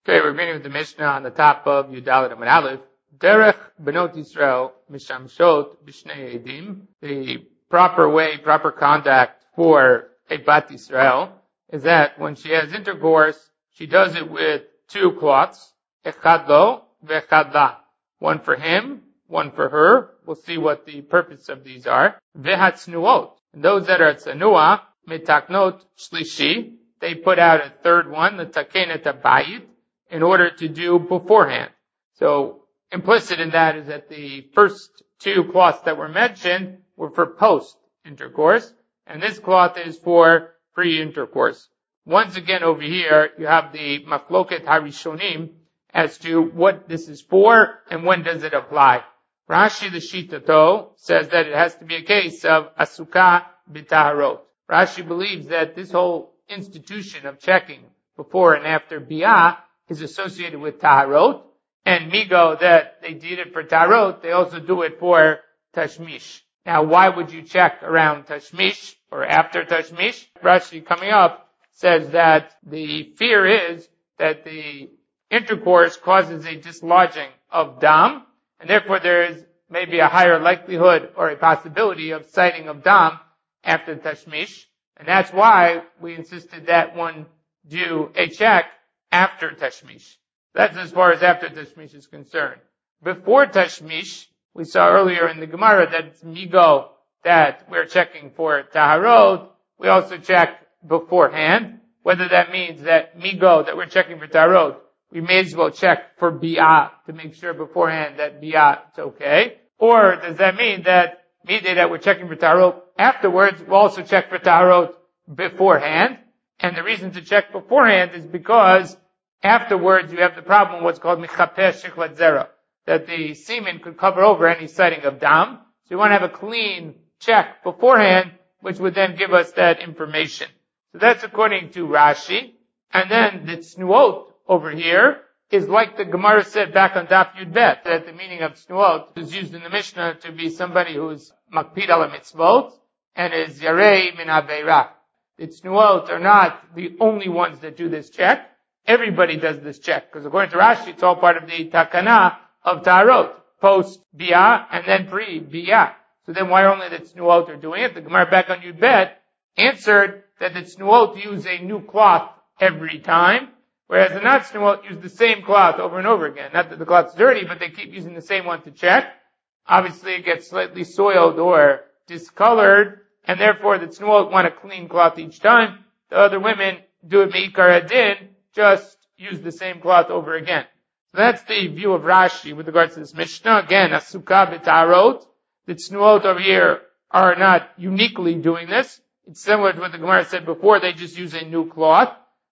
Okay, we're beginning with the Mishnah on the top of Yudalit Amud Aleph. Derech Benot Yisrael Mishamshot B'Shnei Edim. The proper way, proper conduct for a Bat Yisrael is that when she has intercourse, she does it with two cloths, Echad Lo ve'Echad La. One for him, one for her. We'll see what the purpose of these are. Ve'Hatznuot. And those that are Tzanua, Metaknot Shlishi, they put out a third one, the Takenet Abayit, in order to do beforehand. So implicit in that is that the first two cloths that were mentioned were for post-intercourse, and this cloth is for pre-intercourse. Once again over here, you have the Machloket HaRishonim as to what this is for and when does it apply. Rashi the Shitato says that it has to be a case of Asukah B'Taharot. Rashi believes that this whole institution of checking before and after Biyah is associated with Taharot, and Migo that they did it for Taharot, they also do it for Tashmish. Now, why would you check around Tashmish or after Tashmish? Rashi coming up says that the fear is that the intercourse causes a dislodging of Dam, and therefore there is maybe a higher likelihood or a possibility of sighting of Dam after Tashmish, and that's why we insisted that one do a check after Tashmish. That's as far as after Tashmish is concerned. Before Tashmish, we saw earlier in the Gemara that it's Migo that we're checking for Taharot. We also check beforehand. Whether that means that Migo that we're checking for Taharot, we may as well check for Biyah to make sure beforehand that Biyah is okay. Or does that mean that Midday that we're checking for Taharot afterwards, we'll also check for Taharot beforehand? And the reason to check beforehand is because afterwards you have the problem what's called Mechapesh Shiklat Zera, that the semen could cover over any sighting of Dam. So you want to have a clean check beforehand, which would then give us that information. So that's according to Rashi. And then the Tznuot over here is like the Gemara said back on Daf Yud Bet, that the meaning of Tznuot is used in the Mishnah to be somebody who's Makpid ala mitzvot and is Yarei min Aveirah. The Tznuot are not the only ones that do this check. Everybody does this check, because according to Rashi, it's all part of the Takana of Taharot, post-Biyah and then pre-Biyah. So then why only the Tznuot are doing it? The Gemara back on Yud Bet answered that the Tznuot use a new cloth every time, whereas the not Tznuot use the same cloth over and over again. Not that the cloth's dirty, but they keep using the same one to check. Obviously it gets slightly soiled or discolored, and therefore the Tznuot want a clean cloth each time. The other women do it me'ikar adin, just use the same cloth over again. So that's the view of Rashi with regards to this Mishnah. Again, Asukah B'Taharot. The Tznuot over here are not uniquely doing this. It's similar to what the Gemara said before, they just use a new cloth.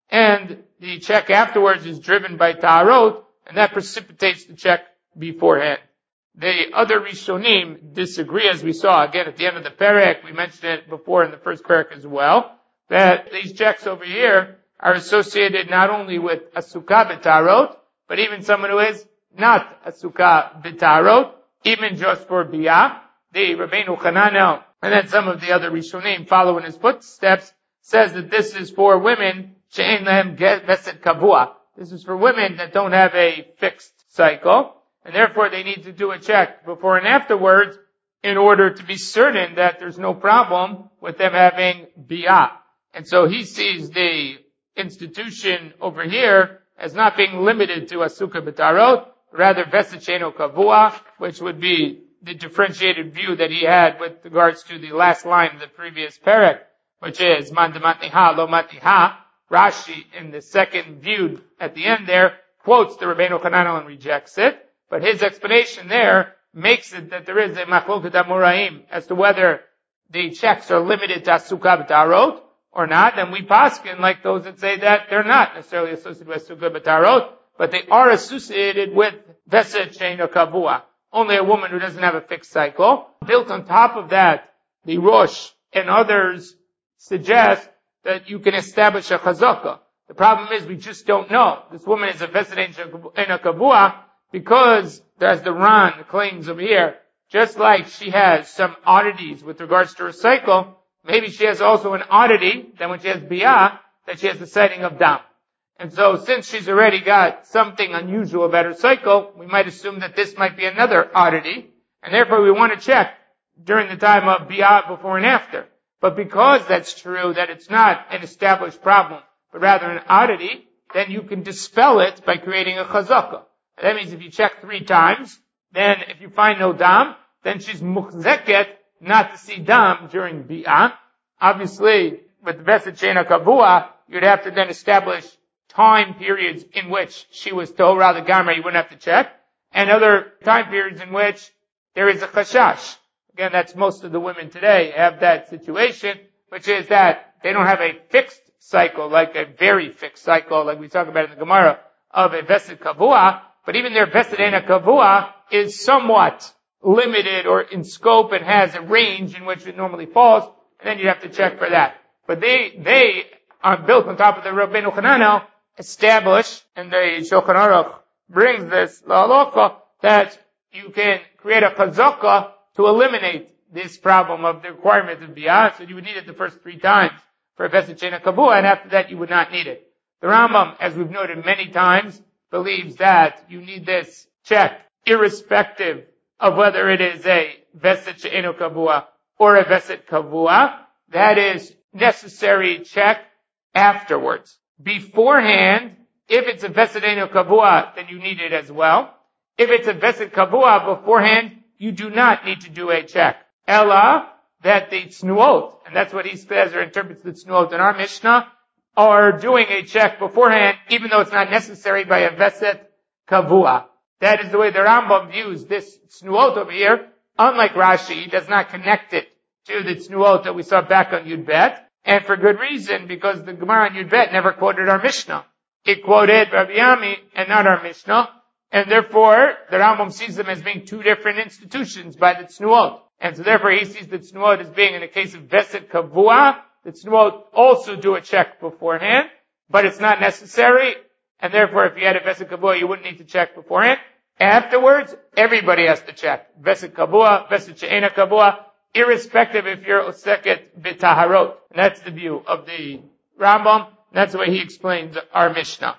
And the check afterwards is driven by Taharot, and that precipitates the check beforehand. The other Rishonim disagree, as we saw again at the end of the Perek. We mentioned it before in the first Perek as well, that these checks over here are associated not only with Asukah B'Taharot, but even someone who is not Asukah B'Taharot, even just for Biyah. The Rabbeinu Hananel, and then some of the other Rishonim follow in his footsteps, says that this is for women, She'en Lehem Veset Kavua. This is for women that don't have a fixed cycle, and therefore they need to do a check before and afterwards in order to be certain that there's no problem with them having Biyah. And so he sees the institution over here as not being limited to Asukah B'Taharot, rather Veset She'eno Kavua, which would be the differentiated view that he had with regards to the last line of the previous Perek, which is Man Dematniha Lo Matniha. Rashi, in the second view at the end there, quotes the Rabbeinu Hananel and rejects it, but his explanation there makes it that there is a Machloket HaMoraim as to whether the checks are limited to Asukah B'Taharot or not, and we paskin like those that say that they're not necessarily associated with Asukah B'Taharot, but they are associated with Veset She'eno Kavua. Only a woman who doesn't have a fixed cycle. Built on top of that, the Rosh and others suggest that you can establish a chazaka. The problem is we just don't know. This woman is a Veset She'eno Kavua because, as the Ran claims over here, just like she has some oddities with regards to her cycle, maybe she has also an oddity that when she has Biyah, that she has the sighting of Dam. And so since she's already got something unusual about her cycle, we might assume that this might be another oddity, and therefore we want to check during the time of Biyah before and after. But because that's true, that it's not an established problem, but rather an oddity, then you can dispel it by creating a chazakah. That means if you check 3 times, then if you find no dam, then she's muchzeket not to see dam during Biyah. Obviously, with the Vesed She'ena Kavua, you'd have to then establish time periods in which she was Torah the Gamra, you wouldn't have to check, and other time periods in which there is a chashash. Again, that's most of the women today have that situation, which is that they don't have a fixed cycle, like a very fixed cycle, like we talk about in the Gemara, of a Vesed Kavua, but even their Vesed She'ena Kavua is somewhat limited or in scope and has a range in which it normally falls, and then you have to check for that. But they are built on top of the Rabbeinu Hananel, established, and the Shulchan Aruch brings this la'alocha, that you can create a chazakah to eliminate this problem of the requirement of Biyah. So you would need it the first 3 times for a Vesed She'ena Kavua, and after that you would not need it. The Rambam, as we've noted many times, believes that you need this check irrespective of whether it is a Vesed She'ena Kavua or a Vesed Kavua. That is necessary check afterwards. Beforehand, if it's a Vesed She'ena Kavua, then you need it as well. If it's a Vesed Kavua beforehand, you do not need to do a check. Ella, that the Tznuot, and that's what he says or interprets the Tznuot in our Mishnah, are doing a check beforehand, even though it's not necessary by a Vesed Kavua. That is the way the Rambam views this Tznuot over here. Unlike Rashi, he does not connect it to the Tznuot that we saw back on Yud Bet. And for good reason, because the Gemara on Yud Bet never quoted our Mishnah. It quoted Rabbi Ami and not our Mishnah. And therefore, the Rambam sees them as being 2 different institutions by the Tznuot. And so therefore he sees the Tznuot as being, in the case of Vesed Kavua, the Tznuot also do a check beforehand, but it's not necessary. And therefore, if you had a Vesed Kavua, you wouldn't need to check beforehand. Afterwards, everybody has to check. Vesed Kavua, Vesed She'ena Kavua, irrespective if you're Oseket B'Taharot. And that's the view of the Rambam. That's the way he explains our Mishnah.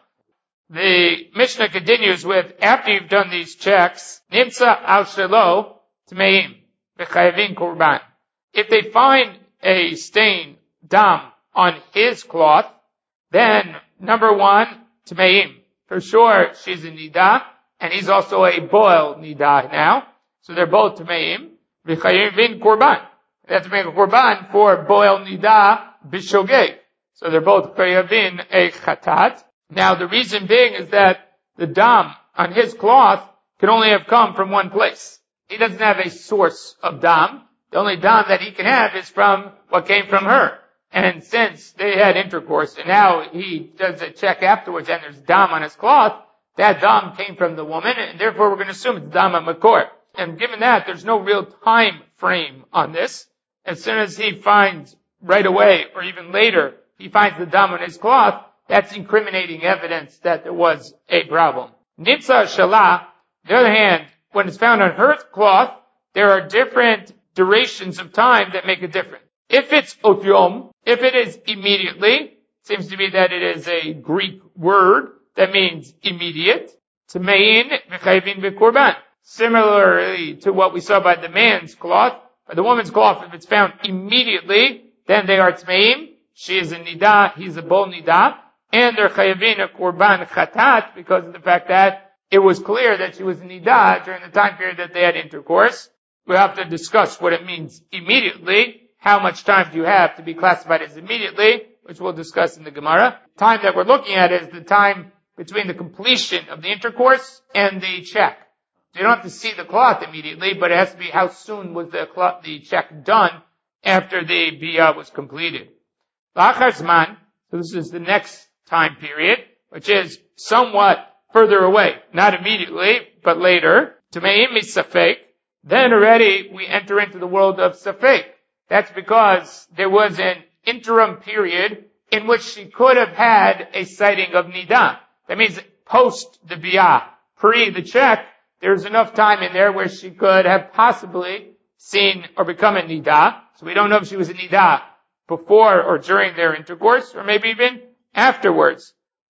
The Mishnah continues with, after you've done these checks, Nimsa al Shelo Tmeim V'chayavin Korban. If they find a stain, dam, on his cloth, then number 1, Tmeim. For sure, she's a Nidah, and he's also a Boel Nidah now. So they're both Tmeim. V'chayavin Korban. They have to make a Korban for Boel Nidah B'Shogeg. So they're both Chayavin a Chatat. Now the reason being is that the dam on his cloth can only have come from one place. He doesn't have a source of dam. The only dam that he can have is from what came from her. And since they had intercourse and now he does a check afterwards and there's dam on his cloth, that dam came from the woman and therefore we're going to assume it's dam makor. And given that, there's no real time frame on this. As soon as he finds right away or even later, he finds the dam on his cloth, that's incriminating evidence that there was a problem. Nitza Shalah, on the other hand, when it's found on her cloth, there are different durations of time that make a difference. If it's otyom, if it is immediately, it seems to me that it is a Greek word that means immediate. Tmein v'chayvin v'korban. Similarly to what we saw by the man's cloth, by the woman's cloth, if it's found immediately, then they are tmeim. She is a nidah, he's a bol nidah. And they're chayavin a korban chatat because of the fact that it was clear that she was a nidah during the time period that they had intercourse. We'll have to discuss what it means immediately. How much time do you have to be classified as immediately, which we'll discuss in the Gemara. Time that we're looking at is the time between the completion of the intercourse and the check. So you don't have to see the cloth immediately, but it has to be how soon was the check done after the biyah was completed. La'achar zman, so this is the next time period, which is somewhat further away, not immediately, but later. Tmeim is safek. Then already we enter into the world of safek. That's because there was an interim period in which she could have had a sighting of nidah. That means post the biyah, pre the check, there's enough time in there where she could have possibly seen or become a nidah. So we don't know if she was a nidah before or during their intercourse, or maybe even afterwards.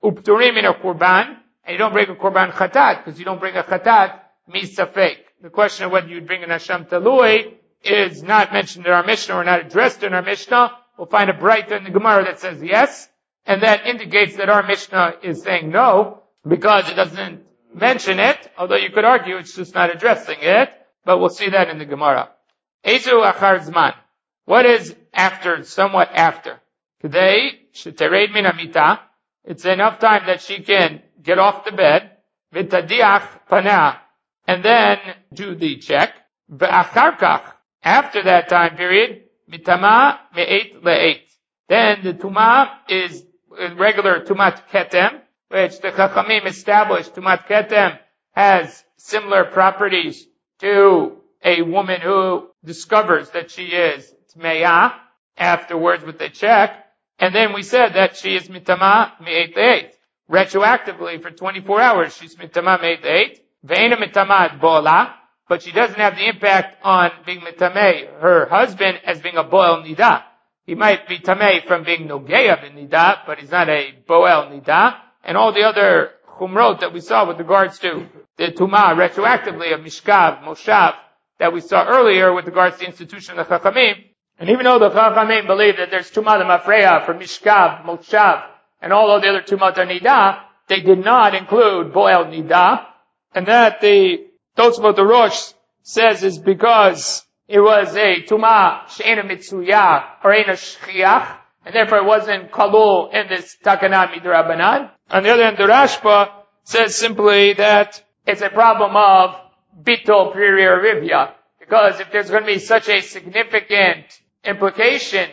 upturim in a korban, and you don't bring a korban chatat, because you don't bring a chatat misafek. The question of whether you'd bring an Hasham Talui is not mentioned in our Mishnah or not addressed in our Mishnah. We'll find a brighter in the Gemara that says yes, and that indicates that our Mishnah is saying no, because it doesn't mention it, although you could argue it's just not addressing it, but we'll see that in the Gemara. Ezu achar zman. What is after, somewhat after? Today, shetered min hamita. It's enough time that she can get off the bed, v'tadiach panah, and then do the check. V'achar kach. After that time period, mitama me'et le'et. Then the tumah is regular tumat ketem, which the Chachamim established tumat ketem has similar properties to a woman who discovers that she is tmeya afterwards with the check. And then we said that she is mitama me'et le'et. Retroactively for 24 hours, she's mitama me'et le'et. Ve'ena mitama et bo'ala. But she doesn't have the impact on being mitamei, her husband, as being a boel nida. He might be tamei from being nogeya ben nida, but he's not a boel nida. And all the other chumrot that we saw with regards to the tumah retroactively of mishkav, moshav, that we saw earlier with regards to the institution of the chachamim. And even though the chachamim believe that there's tumah the mafreya for mishkav, moshav, and all of the other tumah nida, they did not include boel nida, and that the Tosfot Rosh says is because it was a tumah she'ena mitzuya or ena shchiach, and therefore it wasn't kalul in this takana midrabanan. On the other hand, the Rashba says simply that it's a problem of bitol priririvya, because if there's going to be such a significant implication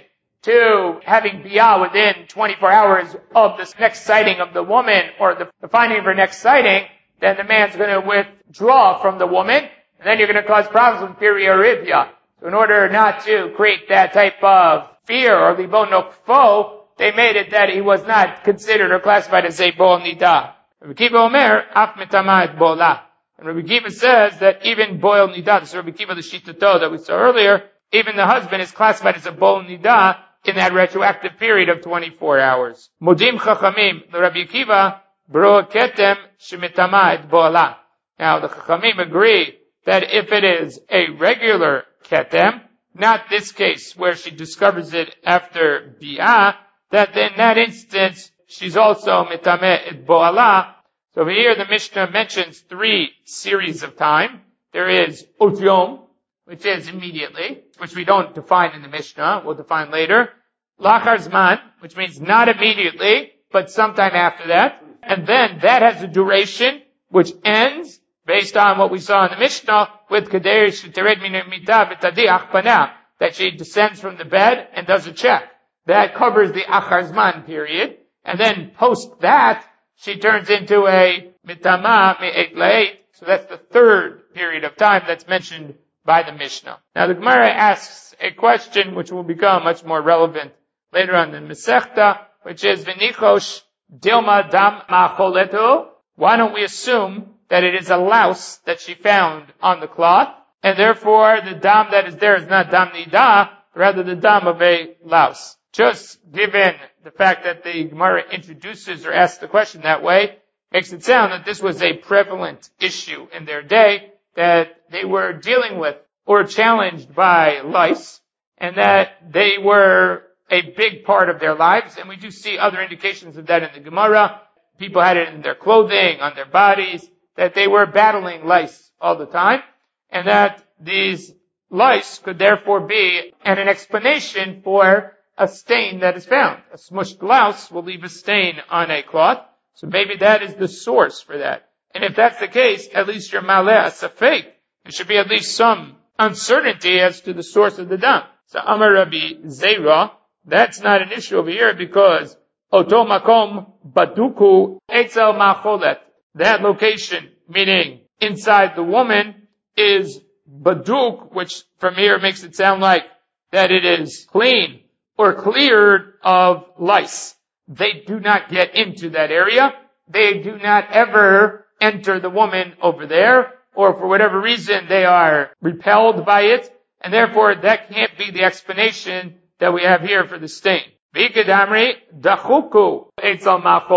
to having biyah within 24 hours of this next sighting of the woman, or the finding of her next sighting, then the man's going to withdraw from the woman, and then you're going to cause problems with periorivya. So in order not to create that type of fear or libon nokfo, they made it that he was not considered or classified as a bol nida. Rabbi Kiva Omer, af mitama et bola. And Rabbi Kiva says that even boil nida, this is Rabbi Kiva the Shitato that we saw earlier, even the husband is classified as a bol nida in that retroactive period of 24 hours. Modim chachamim, the Rabbi Kiva, bro ketem shemitama et boala. Now the chachamim agree that if it is a regular ketem, not this case where she discovers it after bi'ah, that in that instance she's also mitame et boala. So over here the Mishnah mentions 3 series of time. There is utyom, which is immediately, which we don't define in the Mishnah, we'll define later. Lachar zman, which means not immediately, but sometime after that. And then that has a duration which ends based on what we saw in the Mishnah with Kadeir Shetered Min Mita B'Tadiach Panah, that she descends from the bed and does a check. That covers the Achar Zman period. And then post that, she turns into a Mitama Me'et La'et. So that's the 3rd period of time that's mentioned by the Mishnah. Now the Gemara asks a question which will become much more relevant later on in the Masechta, which is V'nichosh Dilma Dam Ma'choleto. Why don't we assume that it is a louse that she found on the cloth, and therefore the dam that is there is not dam nida, rather the dam of a louse. Just given the fact that the Gemara introduces or asks the question that way, makes it sound that this was a prevalent issue in their day, that they were dealing with or challenged by lice, and that they were a big part of their lives. And we do see other indications of that in the Gemara. People had it in their clothing, on their bodies, that they were battling lice all the time, and that these lice could therefore be an explanation for a stain that is found. A smushed louse will leave a stain on a cloth, so maybe that is the source for that. And if that's the case, at least you're maleh asafek. There should be at least some uncertainty as to the source of the dam. So Amar Rabbi Zeira, that's not an issue over here because Oto makom baduku etzel macholet. That location, meaning inside the woman, is baduk, which from here makes it sound like that it is clean or cleared of lice. They do not get into that area. They do not ever enter the woman over there, or for whatever reason they are repelled by it, and therefore that can't be the explanation that we have here for the stain. V'ikadamri dachuku etzel macholet.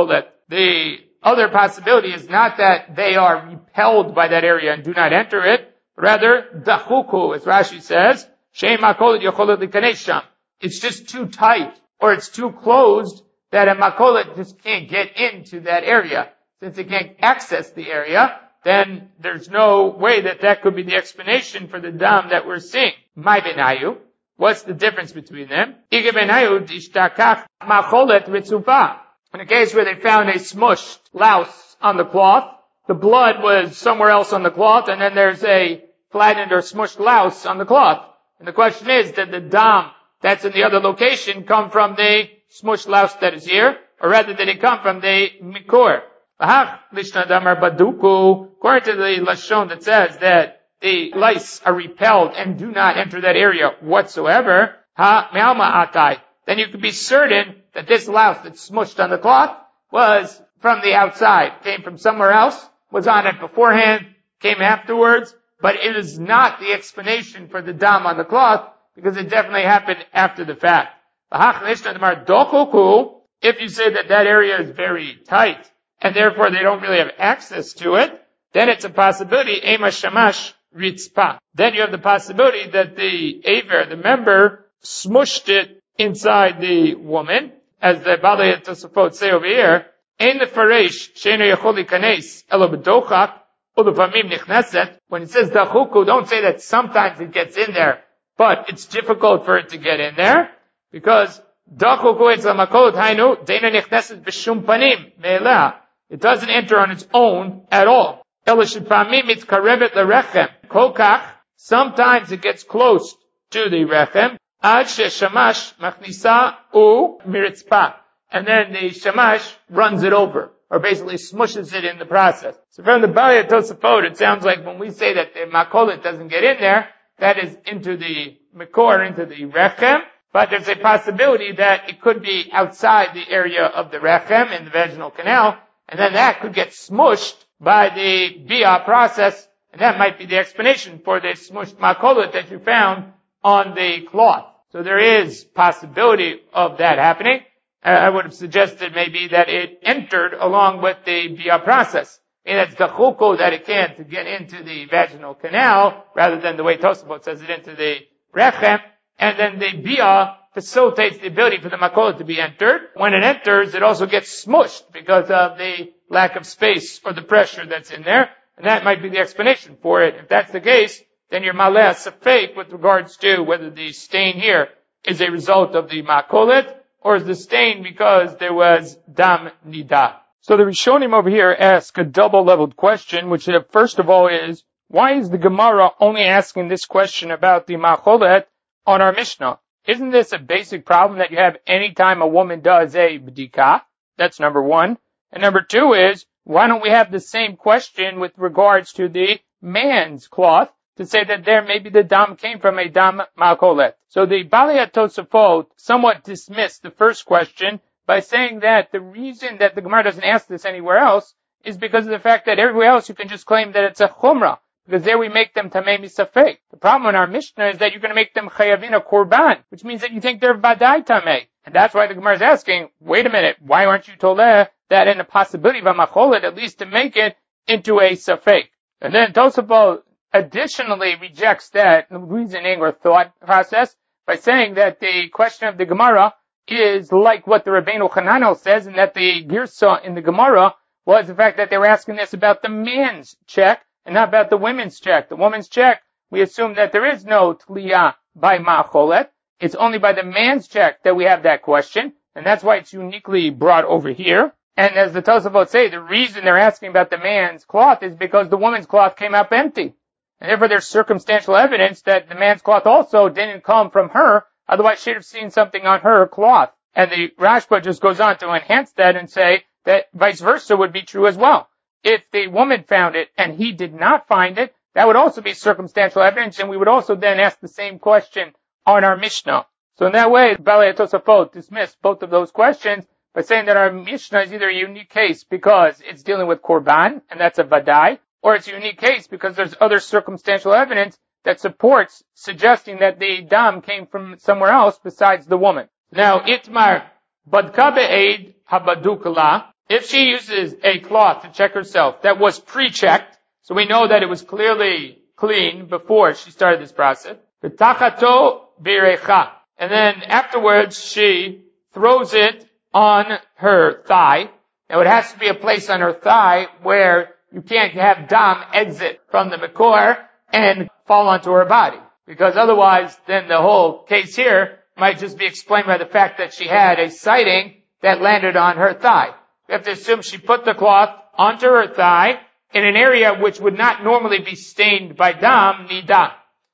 the other possibility is not that they are repelled by that area and do not enter it, but rather, dachuku, as Rashi says, she'em makolet yocholet likanes sham. It's just too tight, or it's too closed, that a makolet just can't get into that area. Since it can't access the area, then there's no way that could be the explanation for the dam that we're seeing. My benayu. What's the difference between them? Ige benayu ishtakach makolet ritzufa. In a case where they found a smushed louse on the cloth, the blood was somewhere else on the cloth, and then there's a flattened or smushed louse on the cloth. And the question is, did the dam that's in the other location come from the smushed louse that is here, or rather did it come from the mikor? According to the Lashon that says that the lice are repelled and do not enter that area whatsoever, then you can be certain that this louse that's smushed on the cloth was from the outside, came from somewhere else, was on it beforehand, came afterwards, but it is not the explanation for the dam on the cloth, because it definitely happened after the fact. If you say that area is very tight, and therefore they don't really have access to it, then it's a possibility, ema shamash ritzpa. Then you have the possibility that the aver, the member, smushed it inside the woman, as the Balei Tosafot say over here, ein lefaresh she'eino yachol likanes elo b'dochak ulefamim nichneset. When it says dachuku, don't say that sometimes it gets in there, but it's difficult for it to get in there, because dachuku etz hamakolot hainu deina nichneset b'shum panim me'eleh. It doesn't enter on its own at all. Elo shepamim mitkarevet lerechem kolkach. Sometimes it gets close to the rechem. Ad sheshamash machnisa u miritzpa. And then the shamash runs it over, or basically smushes it in the process. So from the Balei Tosafot, it sounds like when we say that the makolet doesn't get in there, that is into the mikor, into the rechem, but there's a possibility that it could be outside the area of the rechem, in the vaginal canal, and then that could get smushed by the bia process, and that might be the explanation for the smushed makolet that you found on the cloth. So there is possibility of that happening. I would have suggested maybe that it entered along with the bia process. And it's the chuko that it can to get into the vaginal canal, rather than the way Tosafot says it into the rechem. And then the bia facilitates the ability for the makolet to be entered. When it enters, it also gets smushed because of the lack of space or the pressure that's in there. And that might be the explanation for it. If that's the case, then you're maleh safek with regards to whether the stain here is a result of the makolet, or is the stain because there was dam nida. So the Rishonim over here ask a double-leveled question, which first of all is, why is the Gemara only asking this question about the makolet on our Mishnah? Isn't this a basic problem that you have any time a woman does a b'dika? That's number one. And number two is, why don't we have the same question with regards to the man's cloth, to say that there maybe the dam came from a dam makolet? So the Balei Tosafot somewhat dismissed the first question by saying that the reason that the Gemara doesn't ask this anywhere else is because of the fact that everywhere else you can just claim that it's a chumrah, because there we make them tamei misafek. The problem in our Mishnah is that you're going to make them chayavin a korban, which means that you think they're vadai tamei. And that's why the Gemara is asking, wait a minute, why aren't you told that in the possibility of a macholet, at least to make it into a safek? And then Tosafot additionally rejects that reasoning or thought process by saying that the question of the Gemara is like what the Rabbeinu Hananel says, and that the Girsa in the Gemara was the fact that they were asking this about the man's check and not about the women's check. The woman's check, we assume that there is no tliyah by macholet. It's only by the man's check that we have that question, and that's why it's uniquely brought over here. And as the Tosafot say, the reason they're asking about the man's cloth is because the woman's cloth came up empty. And therefore there's circumstantial evidence that the man's cloth also didn't come from her, otherwise she'd have seen something on her cloth. And the Rashba just goes on to enhance that and say that vice versa would be true as well. If the woman found it and he did not find it, that would also be circumstantial evidence, and we would also then ask the same question on our Mishnah. So in that way, Balei Tosafot dismissed both of those questions by saying that our Mishnah is either a unique case because it's dealing with korban, and that's a vadai, or it's a unique case because there's other circumstantial evidence that supports suggesting that the dam came from somewhere else besides the woman. Now, Itmar Badka be'ed habadukala. if she uses a cloth to check herself that was pre-checked, so we know that it was clearly clean before she started this process, v'tachato birecha, and then afterwards she throws it on her thigh. Now it has to be a place on her thigh where you can't have dam exit from the makor and fall onto her body. Because otherwise, then the whole case here might just be explained by the fact that she had a sighting that landed on her thigh. We have to assume she put the cloth onto her thigh in an area which would not normally be stained by dam, nida.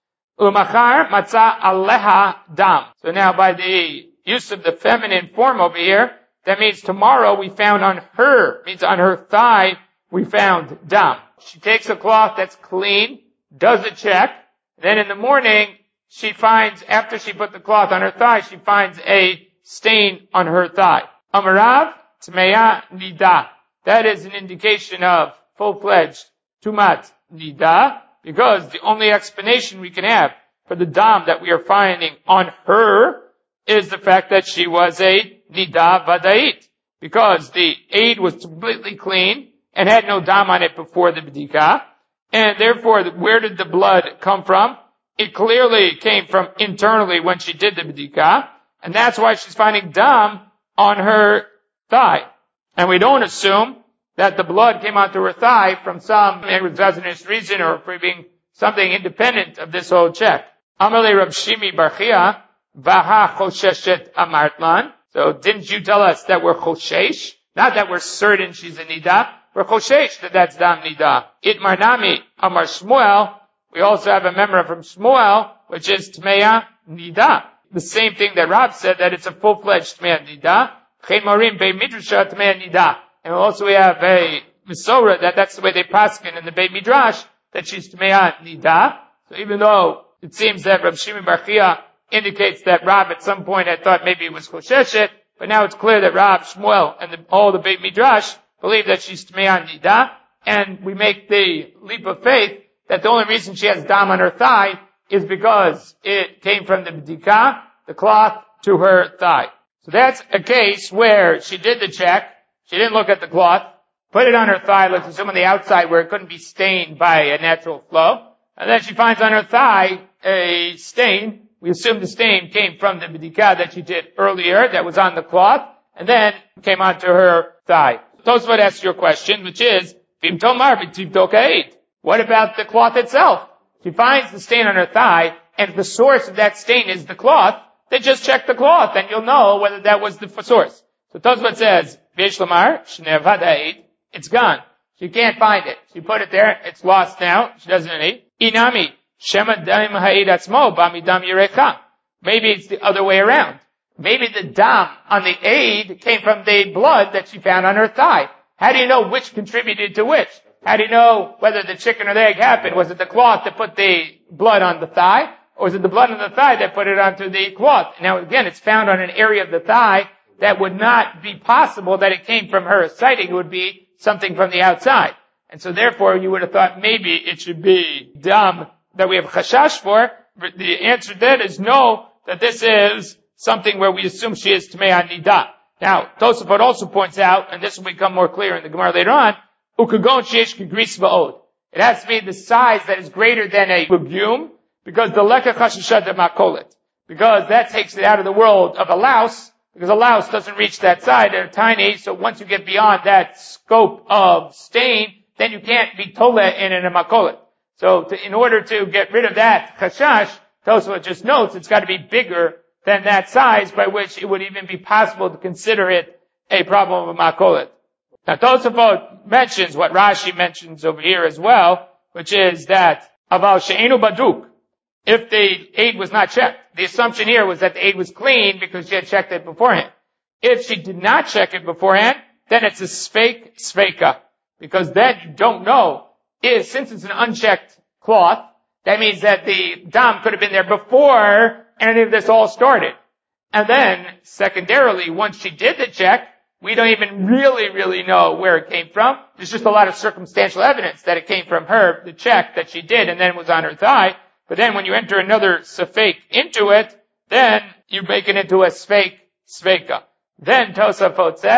Umachar matzah aleha dam. So now by the use of the feminine form over here, that means tomorrow we found on her, means on her thigh, we found dam. She takes a cloth that's clean, does a check, then in the morning, she finds, after she put the cloth on her thigh, she finds a stain on her thigh. Amarav, Tmeya Nida. That is an indication of full-fledged Tumat Nida, because the only explanation we can have for the dam that we are finding on her is the fact that she was a Nida Vadait, because the aid was completely clean and had no dam on it before the B'dika, and therefore, where did the blood come from? It clearly came from internally when she did the B'dika, and that's why she's finding dam on her thigh. And we don't assume that the blood came onto her thigh from some exogenous reason or for being something independent of this whole check. Amalei Rav Shimi Bar Chia, Vaha Chosheshet Amartlan. So didn't you tell us that we're Choshesh? Not that we're certain she's a Nida. We're Choshesh that that's Dam Nida. Itmar Nami Amar Shmuel. We also have a memra from Shmuel, which is Tmeya Nida. The same thing that Rav said, that it's a full-fledged Tmeya Nida. Chemorim Bei Midrasha Tmeya Nida. And also we have a Misora, that's the way they paskin in the Beit Midrash, that she's Tmeya Nida. So even though it seems that Rav Shimi Bar Chia indicates that Rav at some point had thought maybe it was Chosheshet, but now it's clear that Rav, Shmuel, and all the Beit Midrash believe that she's Tmeya Nida, and we make the leap of faith that the only reason she has dam on her thigh is because it came from the B'dika, the cloth, to her thigh. So that's a case where she did the check, she didn't look at the cloth, put it on her thigh, let's assume on the outside where it couldn't be stained by a natural flow, and then she finds on her thigh a stain. We assume the stain came from the B'dika that she did earlier, that was on the cloth, and then came onto her thigh. Tosfot asks your question, which is, Vim Tomar B'tiv Ka'id. What about the cloth itself? She finds the stain on her thigh, and if the source of that stain is the cloth, then just check the cloth, and you'll know whether that was the source. So Tosfot says, V'yesh Lamar, Shnev Hada'id, it's gone. She can't find it. She put it there, it's lost now, she doesn't need. Inami, Shema Dam Ha'id Atzmo, Bami Dam Yerecha. Maybe it's the other way around. Maybe the dam on the aid came from the blood that she found on her thigh. How do you know which contributed to which? How do you know whether the chicken or the egg happened? Was it the cloth that put the blood on the thigh? Or was it the blood on the thigh that put it onto the cloth? Now again, it's found on an area of the thigh that would not be possible that it came from her sighting. It would be something from the outside. And so therefore you would have thought maybe it should be dam that we have chashash for. But the answer then is no, that this is something where we assume she is Tmeya Nida. Now, Tosafot also points out, and this will become more clear in the Gemara later on, Ukagon sheyesh k'gris va'od. It has to be the size that is greater than a legume, because the lekach hashashat makolet. Because that takes it out of the world of a louse, because a louse doesn't reach that side, they're tiny, so once you get beyond that scope of stain, then you can't be tole in a makolet. So in order to get rid of that chashash, Tosafot just notes it's got to be bigger than that size by which it would even be possible to consider it a problem of makolet. Now Tosafot mentions what Rashi mentions over here as well, which is that aval she'enu baduk, if the aid was not checked. The assumption here was that the aid was clean because she had checked it beforehand. If she did not check it beforehand, then it's a sfeik sfeika, because then you don't know. Since it's an unchecked cloth, that means that the dam could have been there before any of this all started. And then, secondarily, once she did the check, we don't even really know where it came from. There's just a lot of circumstantial evidence that it came from her, the check that she did, and then it was on her thigh. But then when you enter another safek into it, then you make it into a sfeik sveika. Then Tosafot says,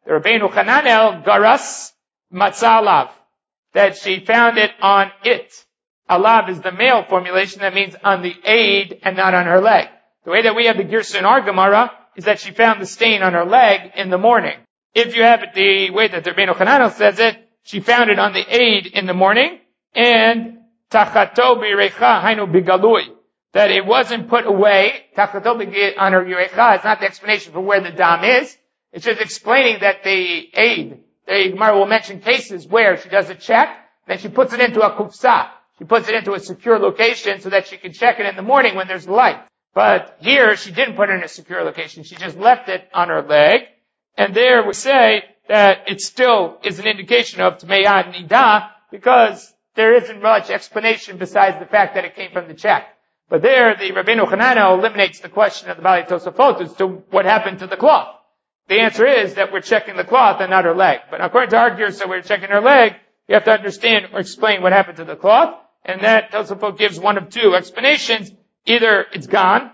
the Rabbeinu Hananel garas matzah alav, that she found it on it. Alav is the male formulation, that means on the aid and not on her leg. The way that we have the Girsa in our Gemara is that she found the stain on her leg in the morning. If you have it the way that the Rabbeinu Hananel says it, she found it on the aid in the morning, and tachato b'irecha hainu bigalui, that it wasn't put away. Tachato on her yirecha is not the explanation for where the dam is. It's just explaining that the aid, the Gemara will mention cases where she does a check, then she puts it into a kufsa. She puts it into a secure location so that she can check it in the morning when there's light. But here, she didn't put it in a secure location. She just left it on her leg. And there we say that it still is an indication of Tmeyat Nida, because there isn't much explanation besides the fact that it came from the check. But there, the Rabbeinu Hananel eliminates the question of the Bali Tosafot as to what happened to the cloth. The answer is that we're checking the cloth and not her leg. But according to our gear, so we're checking her leg, you have to understand or explain what happened to the cloth. And that Tosafot gives one of two explanations. Either it's gone,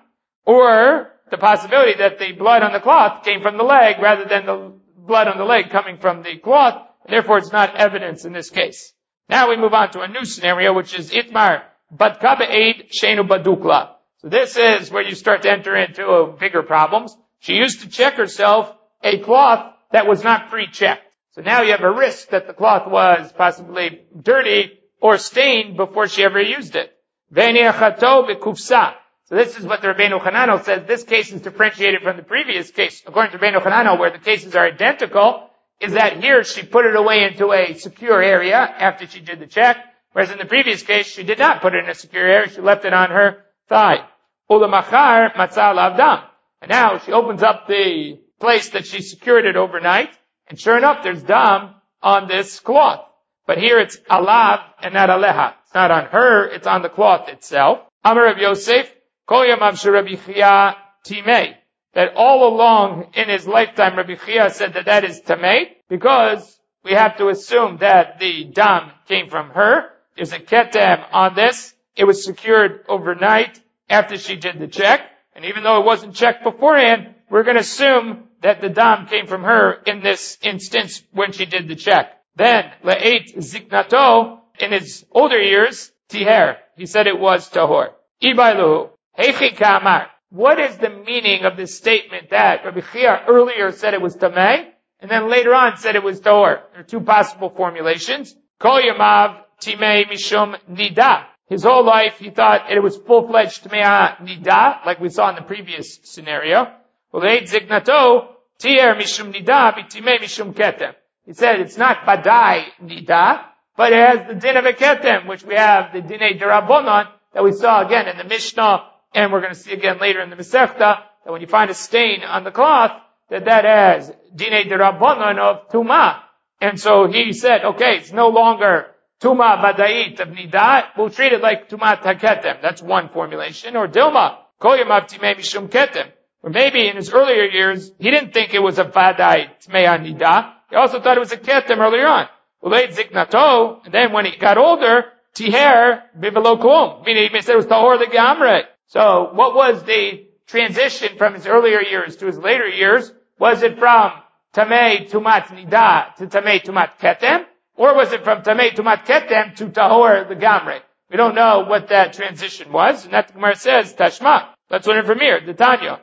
or the possibility that the blood on the cloth came from the leg rather than the blood on the leg coming from the cloth. And therefore, it's not evidence in this case. Now we move on to a new scenario, which is Itmar Badka Be'ed Shenu Badukla. So this is where you start to enter into bigger problems. She used to check herself a cloth that was not pre-checked. So now you have a risk that the cloth was possibly dirty or stained before she ever used it. Ve'niachato be'kufsa. So this is what the Rabbeinu Hananel says. This case is differentiated from the previous case, according to Rabbeinu Hananel, where the cases are identical, is that here she put it away into a secure area after she did the check, whereas in the previous case she did not put it in a secure area, she left it on her thigh. Ulamachar matzah lavdam. And now she opens up the place that she secured it overnight, and sure enough there's dam on this cloth. But here it's alav and not aleha. It's not on her, it's on the cloth itself. Amar Rav Yosef, Kol Yamav Rabbi Chia Timei. That all along in his lifetime, Rabbi Chia said that is Tamei, because we have to assume that the dam came from her. There's a ketem on this. It was secured overnight after she did the check. And even though it wasn't checked beforehand, we're going to assume that the dam came from her in this instance when she did the check. Then, Le'et Ziknato, in his older years, Tiher. He said it was Tahor. Ibailuhu. Heichi Kamar. What is the meaning of this statement that Rabbi Chia earlier said it was Tamei, and then later on said it was Tahor? There are two possible formulations. Kol Yamav Timei Mishum Nida. His whole life he thought it was full-fledged Tmei Nida, like we saw in the previous scenario. Le'et Ziknato, Tiher Mishum Nida, B'Timei Mishum Ketem. He said it's not Badai Nida, but it has the din of a Ketem, which we have the Dinei Derabonon that we saw again in the Mishnah, and we're going to see again later in the Masechta, that when you find a stain on the cloth, that has Dinei Derabonon of Tumah. And so he said, okay, it's no longer Tumah Badait of Nida, we'll treat it like Tumah Ketem. That's one formulation. Or Dilma, Koyamav Timei Mishum Ketem. Or maybe in his earlier years, he didn't think it was a Badai Tmei Nida. He also thought it was a Ketem earlier on. Uleit Ziknato, and then when he got older, Tiher Bivelo Klum. Meaning he said it was Tahor the Gamre. So what was the transition from his earlier years to his later years? Was it from Tamei Tumat Nida to Tamei Tumat Ketem? Or was it from Tamei Tumat Ketem to Tahor the Gamre? We don't know what that transition was. And that the Gemara says, Tashma. Let's learn from here. The Tanya.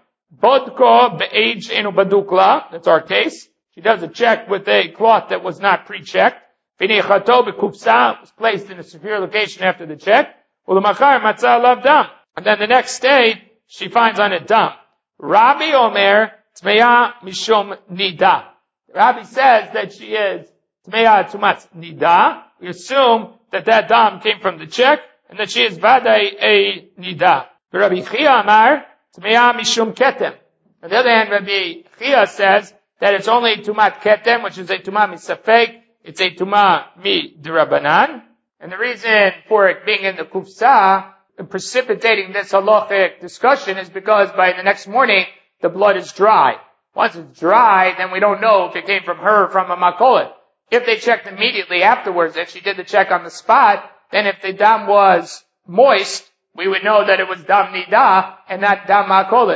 Bodko be'ej enu badukla. That's our case. She does a check with a cloth that was not pre-checked. V'nichato be'kufsa was placed in a secure location after the check. Ulamachar matzah lav dam. And then the next day, she finds on it dam. Rabbi Omer tmeya mishum nida. Rabbi says that she is tmeya tumat nida. We assume that dam came from the check, and that she is vadai a nida. Rabbi Chia Amar tmeya mishum ketem. On the other hand, Rabbi Chia says that it's only tumat ketem, which is a tumah misafek. It's a tumah mi derabanan. And the reason for it being in the kufsa and precipitating this halachic discussion is because by the next morning, the blood is dry. Once it's dry, then we don't know if it came from her or from a makolet. If they checked immediately afterwards, if she did the check on the spot, then if the dam was moist, we would know that it was dam nida and not dam makolet. So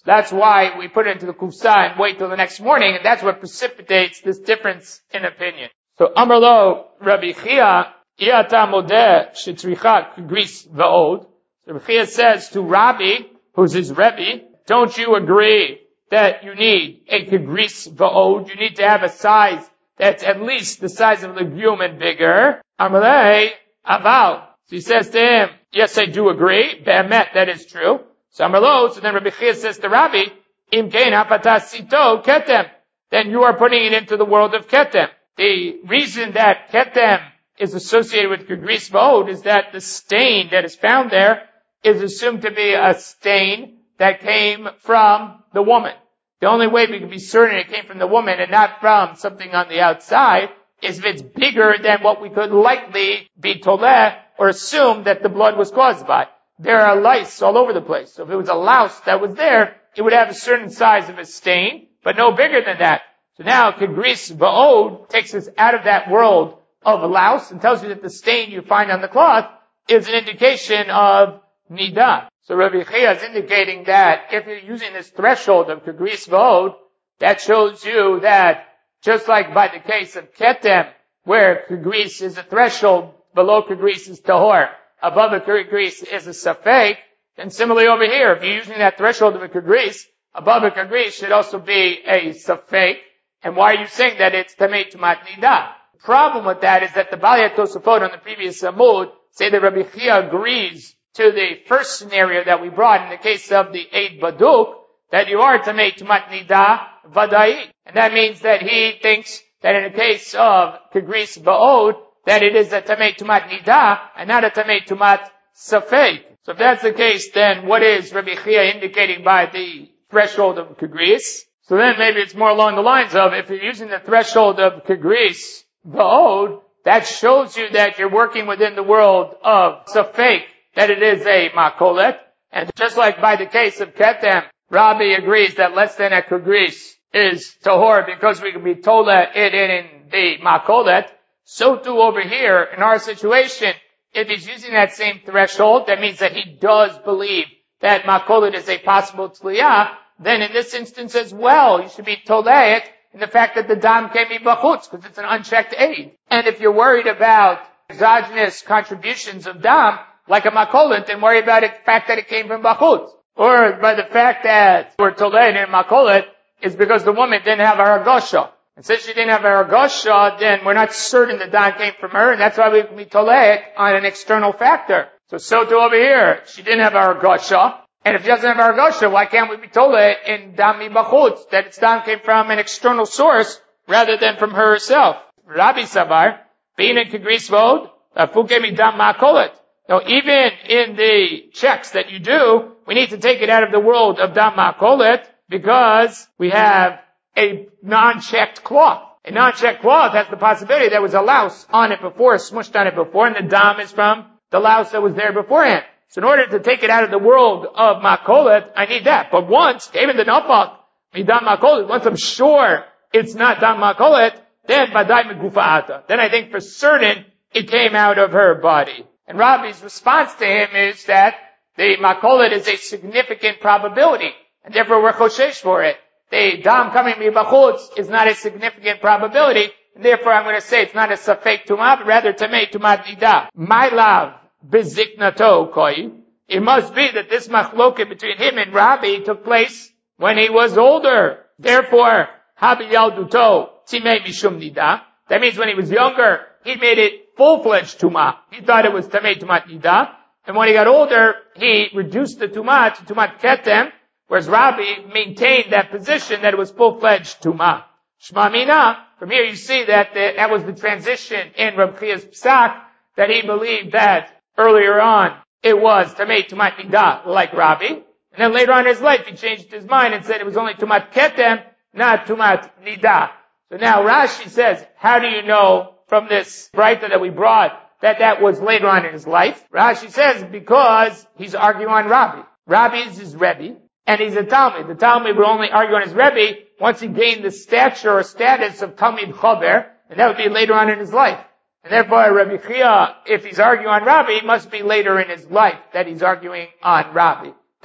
That's why we put it into the kufsa and wait till the next morning, and that's what precipitates this difference in opinion. So, Amar lo, Rabbi Chia, Iyata modeh shetzricha kegris va'od. Rabbi Chia says to Rabbi, who's his Rebbe, don't you agree that you need a kegris va'od? You need to have a size that's at least the size of a legume and bigger. Amalei aval. So he says to him, yes, I do agree. Be'emet, that is true. So Amarlo, so then Rabbi Chia says to Rabbi, Im kein hapatas sito ketem. Then you are putting it into the world of ketem. The reason that ketem is associated with kegris va'od is that the stain that is found there is assumed to be a stain that came from the woman. The only way we can be certain it came from the woman and not from something on the outside is if it's bigger than what we could likely be toleh or assume that the blood was caused by. There are lice all over the place. So if it was a louse that was there, it would have a certain size of a stain, but no bigger than that. So now kegris va'od takes us out of that world of a louse and tells you that the stain you find on the cloth is an indication of nidah. So Rabbi Chia is indicating that if you're using this threshold of kegris va'od, that shows you that just like by the case of ketem, where kegris is a threshold, below kegris is tahor, above a kegris is a safek, then similarly over here, if you're using that threshold of a kegris, above a kegris should also be a safek. And why are you saying that it's tamei tumat nidah? The problem with that is that the Balei Tosafot on the previous Amud say that Rabbi Chia agrees to the first scenario that we brought in the case of the Eid Baduk, that you are tamei tumat nidah vadai. And that means that he thinks that in the case of kegris va'od, that it is a tamei tumat nidah and not a tamei tumat safek. So if that's the case, then what is Rabbi Chia indicating by the threshold of kegris? So then maybe it's more along the lines of, if you're using the threshold of kegris va'od, that shows you that you're working within the world of safek, that it is a makolet. And just like by the case of ketem, Rabbi agrees that less than a kegris is tahor because we can be told it in the makolet. So too over here, in our situation, if he's using that same threshold, that means that he does believe that makolet is a possible tliyah. Then in this instance as well, you should be toleh it in the fact that the dam came in bachutz, because it's an unchecked aid. And if you're worried about exogenous contributions of dam, like a makolet, then worry about the fact that it came from bachutz. Or by the fact that we're toleh in makolet is because the woman didn't have aragosha. And since she didn't have aragosha, then we're not certain the dam came from her, and that's why we can be toleh on an external factor. So too over here, she didn't have aragosha. And if she doesn't have aragosha, why can't we be told in dami bachutz that its dam came from an external source rather than from her herself? Rabbi Savar, being in kegris va'od, fuke mi dam ma'akolet. Now, even in the checks that you do, we need to take it out of the world of dam ma'akolet because we have a non-checked cloth. A non-checked cloth has the possibility there was a louse on it before, smushed on it before, and the dam is from the louse that was there beforehand. So in order to take it out of the world of makolet, I need that. But once, even the nafak, midam makolet, once I'm sure it's not dam makolet, then badai megufa'ata. Then I think for certain it came out of her body. And Rabbi's response to him is that the makolet is a significant probability, and therefore we're choshesh for it. The dam coming mibachutz is not a significant probability, and therefore I'm going to say it's not a safek tumah, but rather tamei tumat nidah. My love. Biziknato koi. It must be that this machloket between him and Rabbi took place when he was older. Therefore, habi yalduto timei mishum nida. That means when he was younger, he made it full-fledged tumah. He thought it was tamei tumat nida. And when he got older, he reduced the tumah to tumat ketem, whereas Rabbi maintained that position that it was full-fledged tumah. Shma mina. From here you see that that was the transition in Rabbi Chia's psak, that he believed that earlier on, it was tamei tumat nidah, like Rabbi. And then later on in his life, he changed his mind and said it was only tumat ketem, not tumat nidah. So now Rashi says, how do you know from this braita that we brought that that was later on in his life? Rashi says, because he's arguing on Rabbi. Rabbi is his Rebbe, and he's a Talmud. The Talmud would only argue on his Rebbe once he gained the stature or status of Talmid Chaber, and that would be later on in his life. And therefore, Rabbi Chia, if he's arguing on Rabbi, it must be later in his life that he's arguing on Rabbi.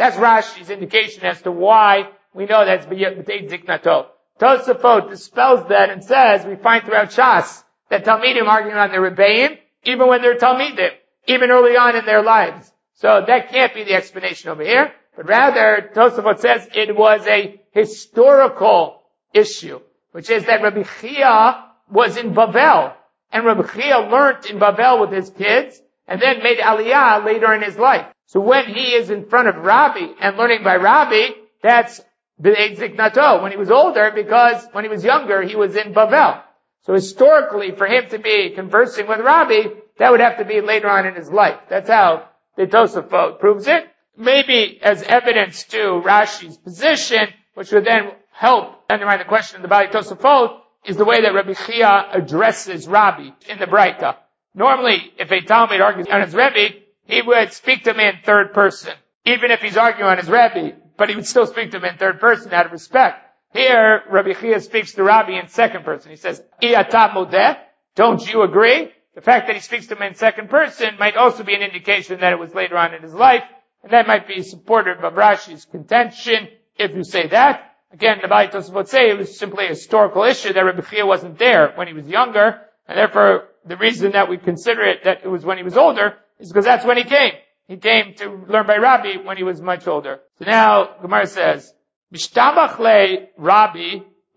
That's Rashi's indication as to why we know that's B'tei Ziknato. Tosafot dispels that and says, we find throughout Shas that Talmidim arguing on the Rebbeim, even when they're Talmidim, even early on in their lives. So that can't be the explanation over here, but rather Tosafot says it was a historical issue, which is that Rabbi Chia was in Bavel, and Rabbi Chia learned in Bavel with his kids, and then made Aliyah later in his life. So when he is in front of Rabbi and learning by Rabbi, that's B'nei Ziknato, when he was older, because when he was younger, he was in Bavel. So historically, for him to be conversing with Rabbi, that would have to be later on in his life. That's how the Tosafot proves it. Maybe as evidence to Rashi's position, which would then help underline the question of the Bali Tosafot, is the way that Rabbi Chia addresses Rabbi in the Braita. Normally, if a Talmud argues on his Rebbe, he would speak to him in third person, even if he's arguing on his Rebbe, but he would still speak to him in third person out of respect. Here, Rabbi Chia speaks to Rabbi in second person. He says, Iyata modeh, don't you agree? The fact that he speaks to him in second person might also be an indication that it was later on in his life, and that might be supportive of Rashi's contention, if you say that. Again, the Bali Tosafot say it was simply a historical issue that Rabbi Chia wasn't there when he was younger, and therefore the reason that we consider it that it was when he was older is because that's when he came. He came to learn by Rabbi when he was much older. So now, Gemara says, Mishtabach le Rabbi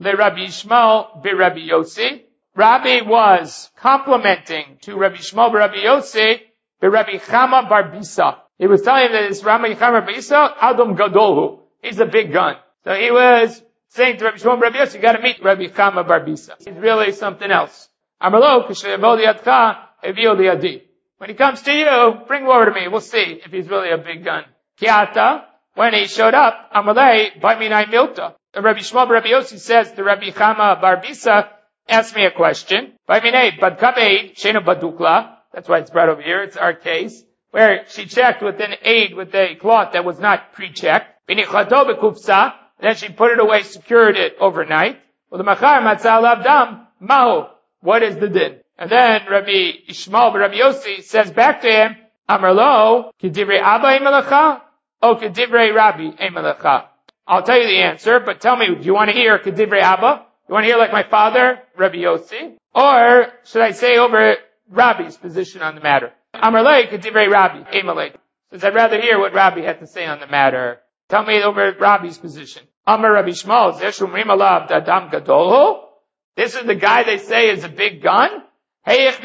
Yishmael be Rabbi Yossi. Rabbi was complimenting to Rabbi Yishmael be Rabbi Yossi be Rabbi Chama bar Bisa. He was telling him that this Rabbi Chama bar Bisa, Adam Gadolhu. He's a big gun. So he was saying to Rabbi Yishmael bar Rabbi Yossi, you gotta meet Rabbi Chama bar Bisa. He's really something else. Amarlo, k'sheyavo liyadcha, evio liyadi. When he comes to you, bring him over to me. We'll see if he's really a big gun. Kiata, when he showed up, Amalei, Baiminai Milta. Rabbi Yishmael Rabbi Yossi says to Rabbi Chama bar Bisa, ask me a question. Baiminai, Badkabeid, Shena Badukla. That's why it's brought over here. It's our case. Where she checked with an aid with a cloth that was not pre-checked. Binichato bekufsa. Then she put it away, secured it overnight. Well, the Machar Matzah Lavdam, Maho. What is the din? And then Rabbi Yishmael Rabbi Yossi says back to him, Amarlo, Kedivrei Abba Emelecha, or Kedivrei Rabbi Emelecha. I'll tell you the answer, but tell me, do you want to hear Kedivrei Abba? You want to hear like my father, Rabbi Yossi? Or should I say over Rabbi's position on the matter? Amarlo, Kedivrei Rabbi Emelecha. Says I'd rather hear what Rabbi had to say on the matter. Tell me over Rabbi's position. Amar Rabbi Yishmael, Zeshumrim Alav Dadam Gadolho. This is the guy they say is a big gun? How is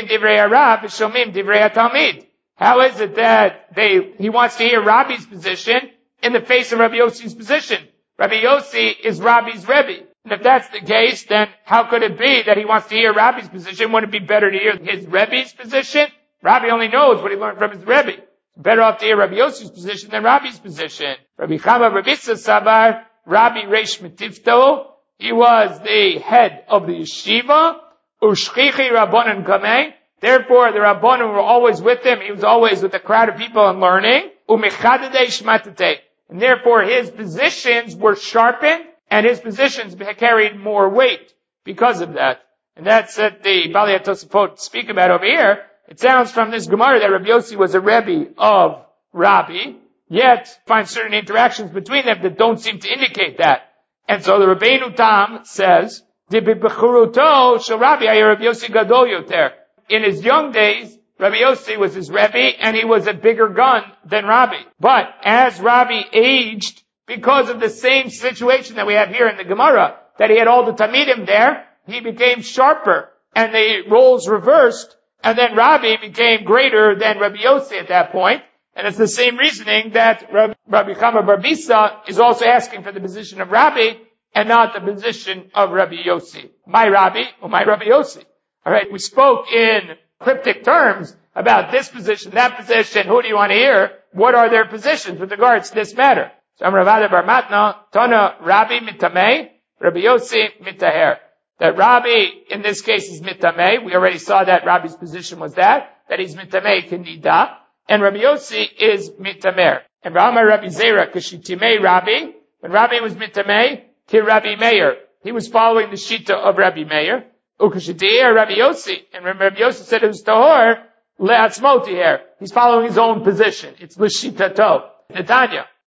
it that he wants to hear Rabbi's position in the face of Rabbi Yossi's position? Rabbi Yossi is Rabbi's Rebbe. And if that's the case, then how could it be that he wants to hear Rabbi's position? Wouldn't it be better to hear his Rebbe's position? Rabbi only knows what he learned from his Rebbe. Better off to hear Rabbi Yossi's position than Rabbi's position. Rabbi Chama Rabbi Sabar, Rabbi Reish Metifto, he was the head of the yeshiva. Ushchichi Rabbanan Kamei. Therefore, the Rabbanan were always with him. He was always with a crowd of people and learning. Umechadadei Shmatate. And therefore, his positions were sharpened, and his positions carried more weight because of that. And that's what the Bali Tosafot speak about over here. It sounds from this Gemara that Rabbi Yossi was a Rebbe of Rabbi, yet find certain interactions between them that don't seem to indicate that. And so the Rabbeinu Tam says, in his young days, Rabbi Yossi was his Rebbe, and he was a bigger gun than Rabbi. But as Rabbi aged, because of the same situation that we have here in the Gemara, that he had all the Talmidim there, he became sharper, and the roles reversed, and then Rabbi became greater than Rabbi Yossi at that point. And it's the same reasoning that Rabbi Chama bar Bisa is also asking for the position of Rabbi and not the position of Rabbi Yossi. My Rabbi or my Rabbi Yossi. Alright, we spoke in cryptic terms about this position, that position, who do you want to hear? What are their positions with regards to this matter? So I'm Ravada bar Matna, Tana Rabbi Mitamei, Rabbi Yossi Mitaher. That Rabbi, in this case, is Mitamei. We already saw that Rabbi's position was that he's Mitamei Kenida. And Rabbi Yossi is Mitamer. And Rabbi Zera, Kashitimei Rabbi, when Rabbi was Mitamei, Ki Rabbi Meir. He was following the Shita of Rabbi Meir. Ukashitiyeh Rabbi Yossi. And when Rabbi Yossi said it was Tahor, Le'atzmo Tiher. He's following his own position. It's L'Shitato. Netanya.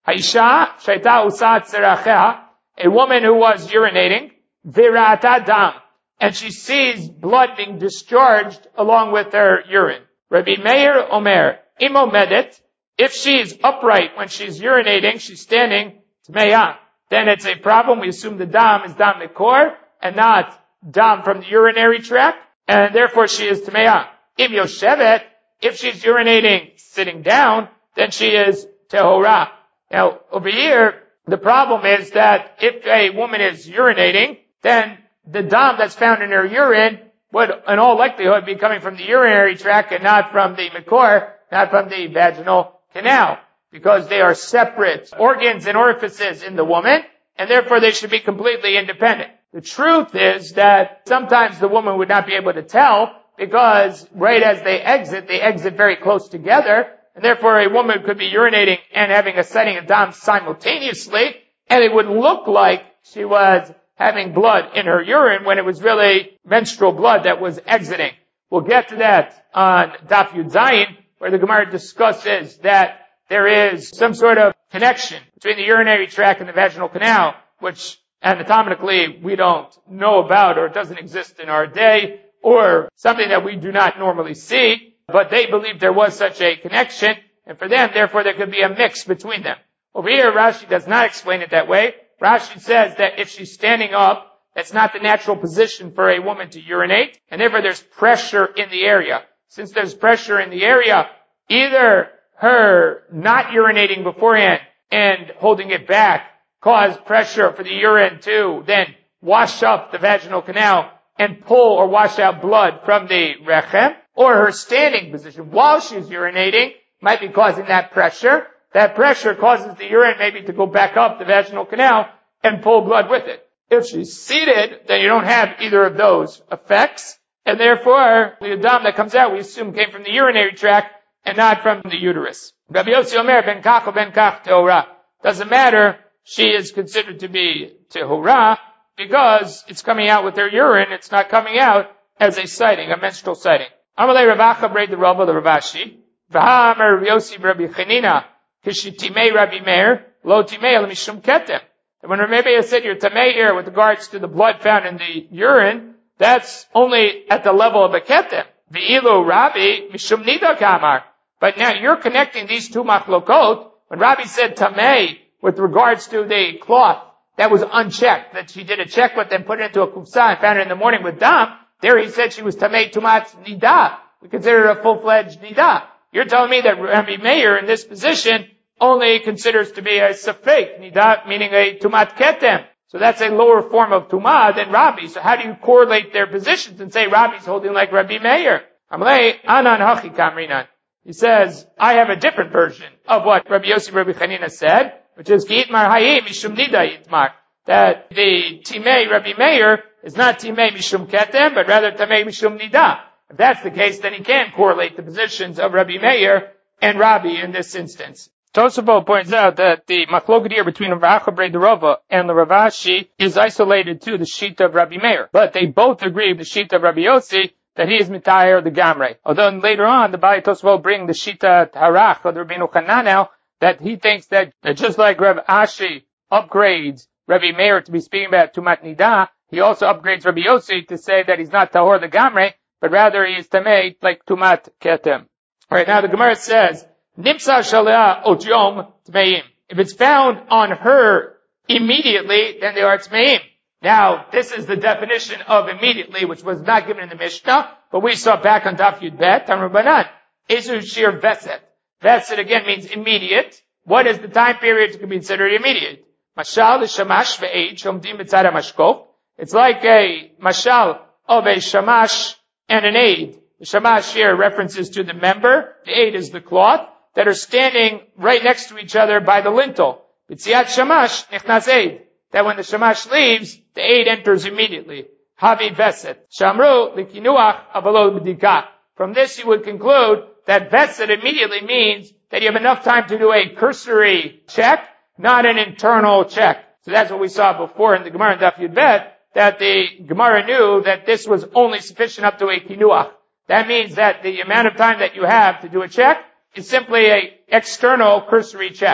Haisha shaita usat tzerachea, a woman who was urinating, virata dam, and she sees blood being discharged along with her urine. Rabbi Meir Omer, imo medet, if she's upright when she's urinating, she's standing, tmeya, then it's a problem. We assume the dam is dam mikor, and not dam from the urinary tract, and therefore she is tmeya. Im yoshevet, if she's urinating sitting down, then she is tehora. Now, over here, the problem is that if a woman is urinating, then the dam that's found in her urine would, in all likelihood, be coming from the urinary tract and not from the mikor, not from the vaginal canal, because they are separate organs and orifices in the woman, and therefore they should be completely independent. The truth is that sometimes the woman would not be able to tell, because right as they exit very close together, and therefore a woman could be urinating and having a sighting of dam simultaneously, and it would look like she was having blood in her urine when it was really menstrual blood that was exiting. We'll get to that on Daf Yud Zayin, where the Gemara discusses that there is some sort of connection between the urinary tract and the vaginal canal, which anatomically we don't know about, or it doesn't exist in our day, or something that we do not normally see, but they believe there was such a connection, and for them, therefore, there could be a mix between them. Over here, Rashi does not explain it that way. Rashi says that if she's standing up, that's not the natural position for a woman to urinate, and therefore there's pressure in the area. Since there's pressure in the area, either her not urinating beforehand and holding it back caused pressure for the urine to then wash up the vaginal canal and pull or wash out blood from the rechem, or her standing position while she's urinating might be causing that pressure. That pressure causes the urine maybe to go back up the vaginal canal and pull blood with it. If she's seated, then you don't have either of those effects, and therefore the dam that comes out we assume came from the urinary tract and not from the uterus. Rabbi Yossi Omer ben kach or ben kach tehora. Doesn't matter, she is considered to be tehora because it's coming out with her urine, it's not coming out as a sighting, a menstrual sighting. Amalei Ravacha braid the Rava the Ravashi. V'ha'amar Rabbi Yossi Rabbi Chanina kishitimei Rabbi Meir lo timei el mishum ketem. And when Rabbi Meir said you're tamei here with regards to the blood found in the urine, that's only at the level of a ketem. V'ilu Rabbi mishum nida kamar. But now you're connecting these two machlokot. When Rabbi said tamei with regards to the cloth that was unchecked, that she did a check with and put it into a kufsa and found it in the morning with dam, there he said she was tamei tumat nida. We consider it a full-fledged nida. You're telling me that Rabbi Meir in this position only considers to be a safek nida, meaning a tumat ketem. So that's a lower form of tumah than Rabbi. So how do you correlate their positions and say Rabbi's holding like Rabbi Meir? Amalei anan hachi kamrinan. He says, I have a different version of what Rabbi Yossi Rabbi Chanina said, which is Yitmar Hayim Mishum Nida Yitmar. That the Timei Rabbi Meir is not Timei Mishum Ketem, but rather Timei Mishum Nida. If that's the case, then he can correlate the positions of Rabbi Meir and Rabbi in this instance. Tosafot points out that the machloket here between Rav Acha Brei Rava and the Ravashi is isolated to the sheet of Rabbi Meir. But they both agree with the sheet of Rabbi Yossi that he is mitayr the gamrei. Although later on, the Baalei Tosafot bring the shita Tarach of the Rabbeinu Hananel, that he thinks that just like Rav Ashi upgrades Rabbi Meir to be speaking about Tumat Nida, he also upgrades Rabbi Yossi to say that he's not tahor the gamrei, but rather he is tamei like Tumat Ketem. Alright, now the Gemara says, Nimsa Shalea Otyom Tmeim. If it's found on her immediately, then they are Tmeim. Now, this is the definition of immediately, which was not given in the Mishnah, but we saw back on Daf Yud Bet, Tamar Banan. Isu Shir Veset. Veset again means immediate. What is the time period to be considered immediate? Mashal Shamash ve'ed Shomdim B'tzad HaMashkof. It's like a mashal of a shamash and an aid. The shamash here references to the member. The aid is the cloth that are standing right next to each other by the lintel. B'tziat shamash nichnas aid. That when the shamash leaves, the aid enters immediately. Havi veset. Shamru likinuach avalo b'dika. From this you would conclude that veset immediately means that you have enough time to do a cursory check, not an internal check. So that's what we saw before in the Gemara in Daf Yud Bet, that the Gemara knew that this was only sufficient up to a kinuach. That means that the amount of time that you have to do a check is simply a external cursory check.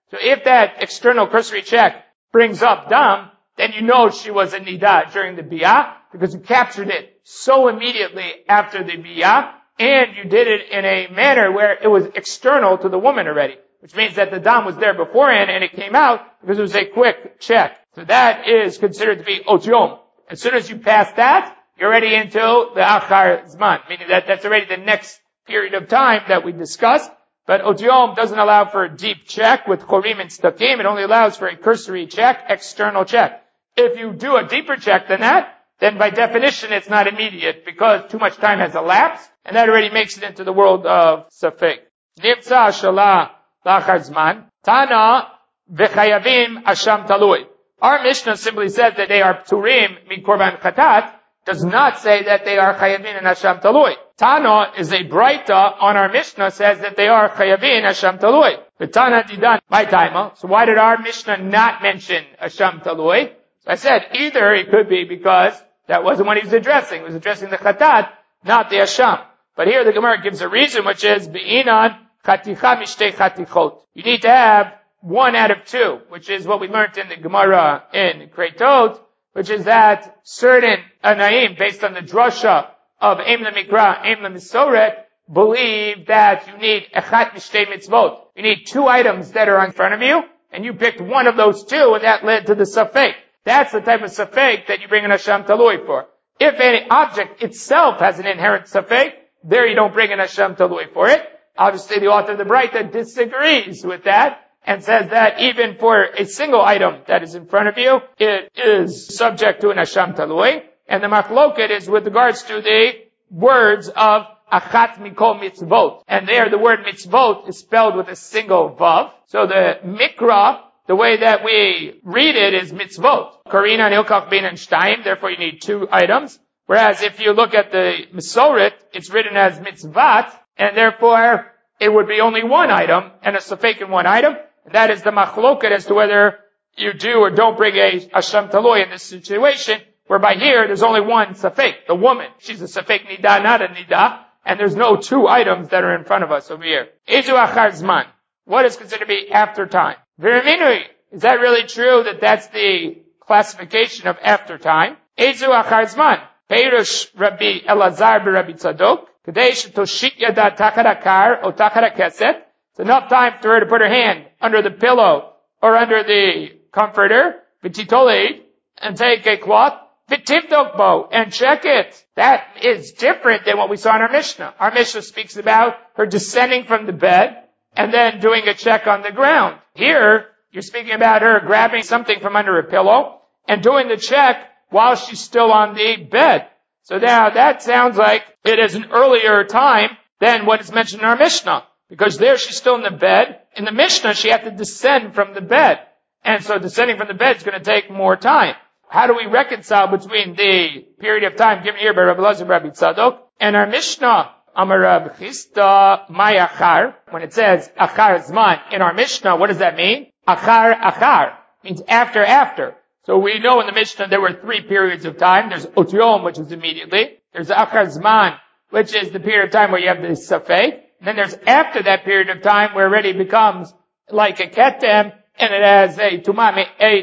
So if that external cursory check brings up dam, then you know she was a nida during the biyah, because you captured it so immediately after the biyah, and you did it in a manner where it was external to the woman already, which means that the dam was there beforehand and it came out because it was a quick check. So that is considered to be ot yom. As soon as you pass that, you're already into the achar zman, meaning that that's already the next period of time that we discussed. But ot yom doesn't allow for a deep check with chorim and stakim. It only allows for a cursory check, external check. If you do a deeper check than that, then by definition it's not immediate because too much time has elapsed, and that already makes it into the world of safek. Nimtza shala lachar zman, tana v'chayavim asham talui. Our Mishnah simply says that they are pturim min korban chatat, does not say that they are chayavin and asham talui. Tana is a braita on our Mishnah, says that they are chayavin asham talui. The Tana didan by taima. So why did our Mishnah not mention asham talui? So I said either it could be because that wasn't what he was addressing. He was addressing the chatat, not the asham. But here the Gemara gives a reason, which is be'inan chaticha mishtei chatichot. You need to have 1 out of 2, which is what we learned in the Gemara in Kreitot, which is that certain anaim, based on the drasha of Eim LeMikra, Eim LeMisoret, believe that you need echat mishtei mitzvot. You need 2 items that are in front of you, and you picked one of those 2, and that led to the safek. That's the type of safek that you bring an asham talui for. If any object itself has an inherent safek, there you don't bring an asham talui for it. Obviously the author of the Braita disagrees with that, and says that even for a single item that is in front of you, it is subject to an asham talui. And the machloket is with regards to the words of achat mikol mitzvot. And there the word mitzvot is spelled with a single vav. So the mikra, the way that we read it is mitzvot. Karina nilkach bin and shtayim, therefore you need 2 items. Whereas if you look at the Misoret, it's written as mitzvat, and therefore it would be only 1 item, and a safek in 1 item. And that is the machloket as to whether you do or don't bring a asham talui in this situation, whereby here there's only 1 safek, the woman. She's a safek nida, not a nida, and there's no 2 items that are in front of us over here. Ezu achar zman. What is considered to be after time? V'reminui. Is that really true that that's the classification of after time? Ezu achar zman. Peirush Rabbi Elazar b'Rabbi Tzadok. Kadei shetoshik yada tachat hakar o tachat hakeset. It's enough time for her to put her hand under the pillow or under the comforter, v'titolei, and take a cloth, v'tivdok bo, and check it. That is different than what we saw in our Mishnah. Our Mishnah speaks about her descending from the bed and then doing a check on the ground. Here, you're speaking about her grabbing something from under a pillow and doing the check while she's still on the bed. So now that sounds like it is an earlier time than what is mentioned in our Mishnah. Because there she's still in the bed. In the Mishnah, she had to descend from the bed. And so descending from the bed is going to take more time. How do we reconcile between the period of time given here by Rabbi Elazar and Rabbi Tzadok and our Mishnah? Amar Rav Chisda may achar. When it says achar zman in our Mishnah, what does that mean? Achar means after. So we know in the Mishnah there were 3 periods of time. There's ot yom, which is immediately. There's achar zman, which is the period of time where you have the safek. Then there's after that period of time where it already becomes like a ketem, and it has a tumah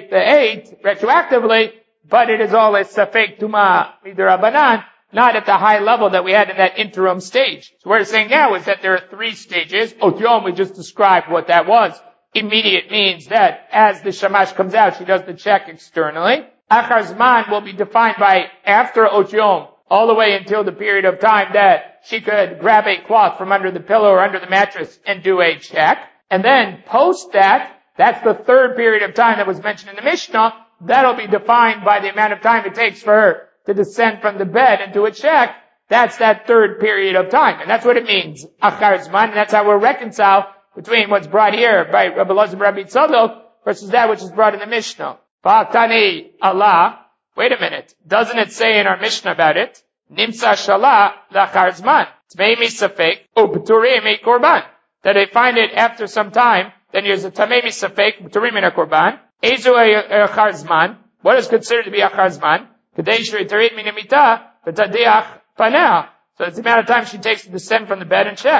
8 retroactively, but it is all a safek tumah midirabanan, not at the high level that we had in that interim stage. So what we're saying now is that there are 3 stages. Ot yom, we just described what that was. Immediate means that as the shamash comes out, she does the check externally. Achar zman will be defined by after ot yom, all the way until the period of time that she could grab a cloth from under the pillow or under the mattress and do a check. And then post that, that's the 3rd period of time that was mentioned in the Mishnah. That'll be defined by the amount of time it takes for her to descend from the bed and do a check. That's that 3rd period of time. And that's what it means, achar zman. And that's how we'll reconcile between what's brought here by Rabbi Elazar and Rabbi Tzadok versus that which is brought in the Mishnah. Va'atani Allah. Wait a minute. Doesn't it say in our Mishnah about it? Nimsa shala lachar zman. Tmei misafek u'pturim e korban. That they find it after some time, then there's a tamei misafek u'pturim e korban. Ezu achar zman. What is considered to be achar zman? Kadei sh'ritarit minamita v'tadiach panah. So it's the amount of time she takes to descend from the bed and check.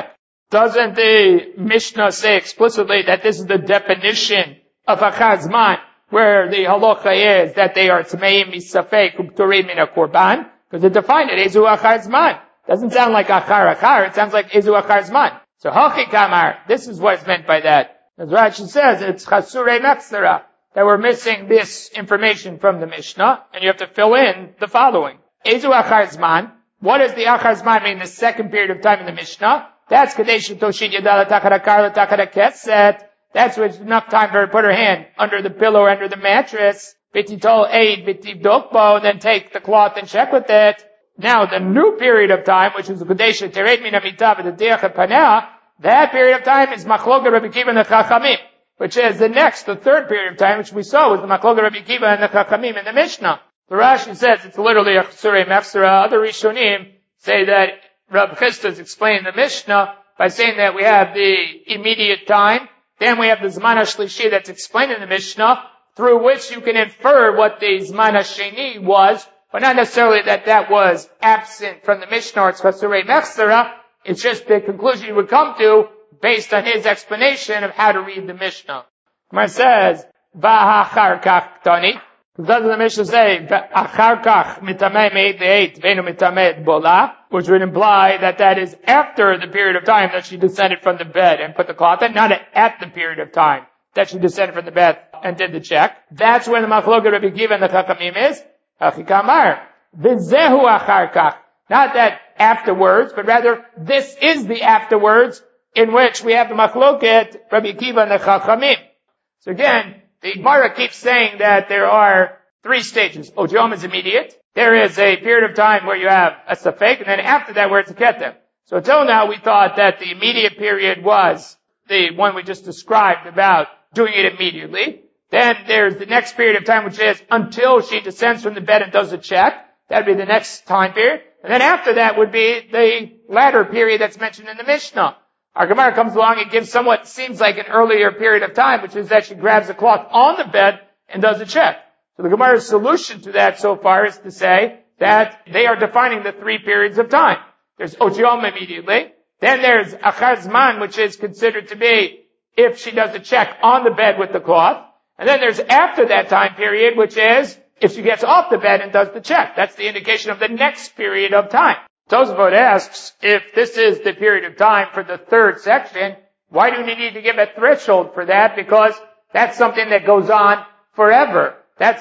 Doesn't the Mishnah say explicitly that this is the definition of achar zman, where the halacha is that they are tmeim misafek upturim min korban? Because it defined it, ezu achar zman. Doesn't sound like achar, it sounds like ezu achar zman. So hachi kamar, this is what is meant by that. As Rashi says, it's chasurei mechsera, that we're missing this information from the Mishnah, and you have to fill in the following. Ezu achar zman. What does the achar zman mean, the second period of time in the Mishnah? That's kadesh toshid yadal takara kar takara keset. That's with enough time for her to put her hand under the pillow or under the mattress. Bititol aid bitiv dokbo, and then take the cloth and check with it. Now, the new period of time, which is the kadesh tered min amitav the deach panah, that period of time is machloket Rabbi Akiva and the Chachamim, which is the third period of time, which we saw was the machloket Rabbi Akiva and the Chachamim in the Mishnah. The Rashi says it's literally a chsurei mefsera. Other Rishonim say that Rav Chisda explained the Mishnah by saying that we have the immediate time, then we have the Zman HaShlishi that's explained in the Mishnah, through which you can infer what the Zman HaSheni was, but not necessarily that was absent from the Mishnah or it's chsurei mefsera. It's just the conclusion you would come to based on his explanation of how to read the Mishnah. Gemara says, V'achar kach tani. Doesn't the Mishnah say, Achar kach mitamei me'ed ve'et ve'nu mitamei bola, which would imply that is after the period of time that she descended from the bed and put the cloth in, not at the period of time that she descended from the bed and did the check. That's when the machloket Rabbi Akiva and the Chachamim is. Achikamar. V'zehu achar kach. Not that afterwards, but rather this is the afterwards in which we have the machloket Rabbi Akiva and the Chachamim. So again, the Gemara keeps saying that there are three stages. Ojom is immediate. There is a period of time where you have a safek, and then after that where it's a ketem. So until now we thought that the immediate period was the one we just described about doing it immediately. Then there's the next period of time which is until she descends from the bed and does a check. That would be the next time period. And then after that would be the latter period that's mentioned in the Mishnah. Our Gemara comes along and gives somewhat seems like an earlier period of time, which is that she grabs the cloth on the bed and does a check. So the Gemara's solution to that so far is to say that they are defining the three periods of time. There's Ojom immediately. Then there's Achar Zman, which is considered to be if she does a check on the bed with the cloth. And then there's after that time period, which is if she gets off the bed and does the check. That's the indication of the next period of time. Tosafot asks, if this is the period of time for the third section, why do we need to give a threshold for that? Because that's something that goes on forever.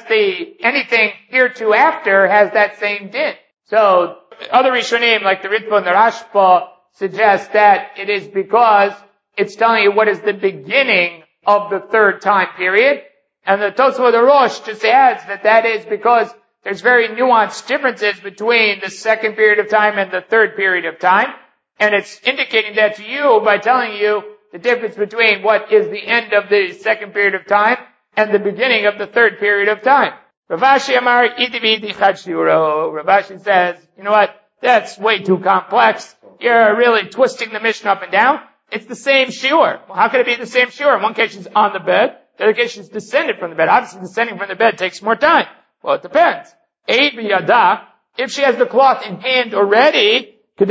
Anything hereafter has that same din. So, other Rishonim, like the Ritva and the Rashba, suggest that it is because it's telling you what is the beginning of the third time period. And the Tosafot the Rosh just adds that is because there's very nuanced differences between the second period of time and the third period of time. And it's indicating that to you by telling you the difference between what is the end of the second period of time and the beginning of the third period of time. Rav Ashi Amar Idi Chachshuro. Rav Ashi says, you know what? That's way too complex. You're really twisting the Mishnah up and down. It's the same shiur. Well, how could it be the same shiur? In one case she's on the bed. The other case she's descended from the bed. Obviously descending from the bed takes more time. Well, it depends. Eid b'yada, if she has the cloth in hand already, then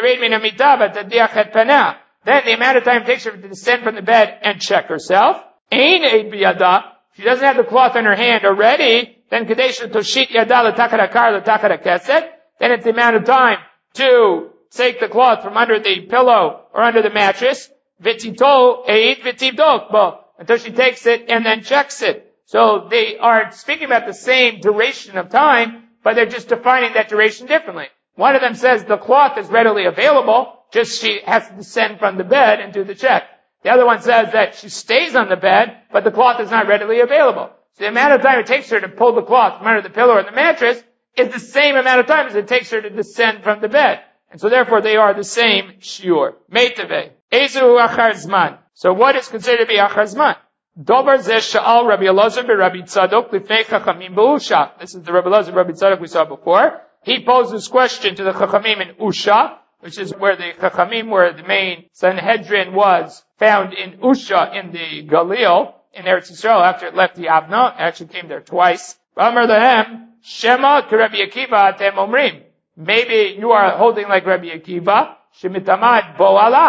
the amount of time it takes her to descend from the bed and check herself. Ein eid b'yada, if she doesn't have the cloth in her hand already, then kadesh toshit yada l'takara kar l'takara keset, then it's the amount of time to take the cloth from under the pillow or under the mattress, v'tito eid v'tivdok bo, until she takes it and then checks it. So they are speaking about the same duration of time, but they're just defining that duration differently. One of them says the cloth is readily available, just she has to descend from the bed and do the check. The other one says that she stays on the bed, but the cloth is not readily available. So the amount of time it takes her to pull the cloth from under the pillow or the mattress is the same amount of time as it takes her to descend from the bed. And so therefore they are the same shiur. Meitave. Ezu achar zman. So what is considered to be achar zman? Dobar zeh sha'al Rabbi Elazar Rabbi Tzadok lifnei Chachamim b'Usha. This is the Rabbi Elazar Rabbi Tzadok we saw before. He posed this question to the Chachamim in Usha, which is where the Chachamim, where the main Sanhedrin was found in Usha in the Galil, in Eretz Yisrael, after it left the Yavna. It actually came there twice. Amar lehem, Shema to Rabbi Akiva atem omrim. Maybe you are holding like Rabbi Akiva, Shemitamad bo Allah.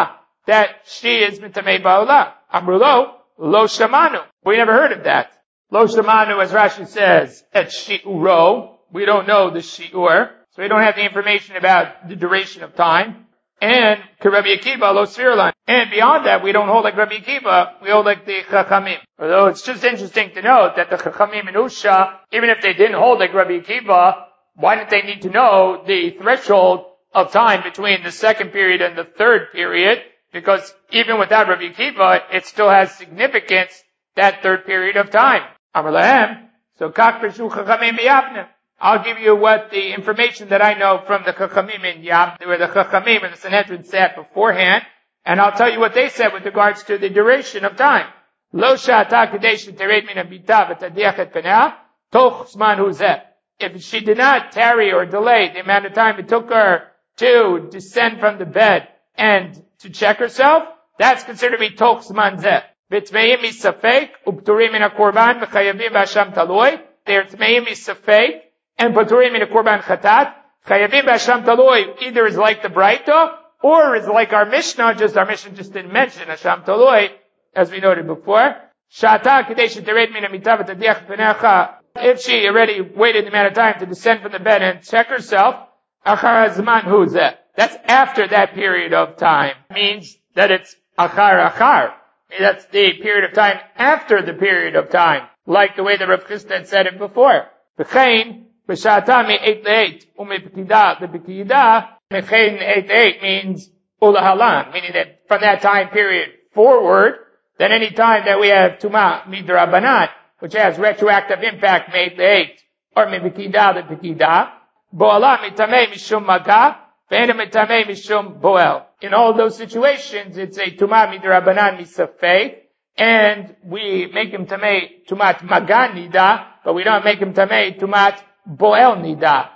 that she is mitamei ba'olah. Amrulo, lo shamanu. We never heard of that. Lo shamanu, as Rashi says, at shi'uro. We don't know the shi'ur, so we don't have the information about the duration of time. And Rabbi Akiva, lo svirlan. And beyond that, we don't hold like Rabbi Akiva, we hold like the Chachamim. Although it's just interesting to note that the Chachamim and Usha, even if they didn't hold like Rabbi Akiva, why didn't they need to know the threshold of time between the second period and the third period? Because even without Rabbi Akiva, it still has significance, that third period of time. Amar lahem, so kach b'shu Chachamim b'Yavne. I'll give you what the information that I know from the Chachamim in Yavne, where the Chachamim and the Sanhedrin sat beforehand, and I'll tell you what they said with regards to the duration of time. Lo sha'ata kadesh tered min habita v'tadiach et penah, toch zman hu zeh. If she did not tarry or delay the amount of time it took her to descend from the bed and to check herself, that's considered to be toch zman zeh. V'tmeim misafek, upturim min ha-korban, v'chayavim b'asham taloi. They're tmeim misafek, and paturim min ha-korban chatat. Chayavim b'asham taloi either is like the Braita, or is like our Mishnah, our Mishnah just didn't mention Asham Taloi, as we noted before. Shata kadesh tered min hamita v'tadiach penecha. If she already waited the amount of time to descend from the bed and check herself, achar hazman hu zeh. That's after that period of time. Means that it's achar. That's the period of time after the period of time. Like the way the Rav Chisda had said it before. V'chein, v'shata mi-8 le-8, u'mi-p'kida le-p'kida, Mechain 8 means ulahalan, meaning that from that time period forward, then any time that we have tuma midrabanan, which has retroactive impact, made 8, or mibikida the pikida, bo'ala mitamei mishum maga, ve'ena mitamei mishum bo'el. In all those situations, it's a tuma midrabanan misafei, and we make him tamei tumat maga nida, but we don't make him tamei tumat bo'el nida.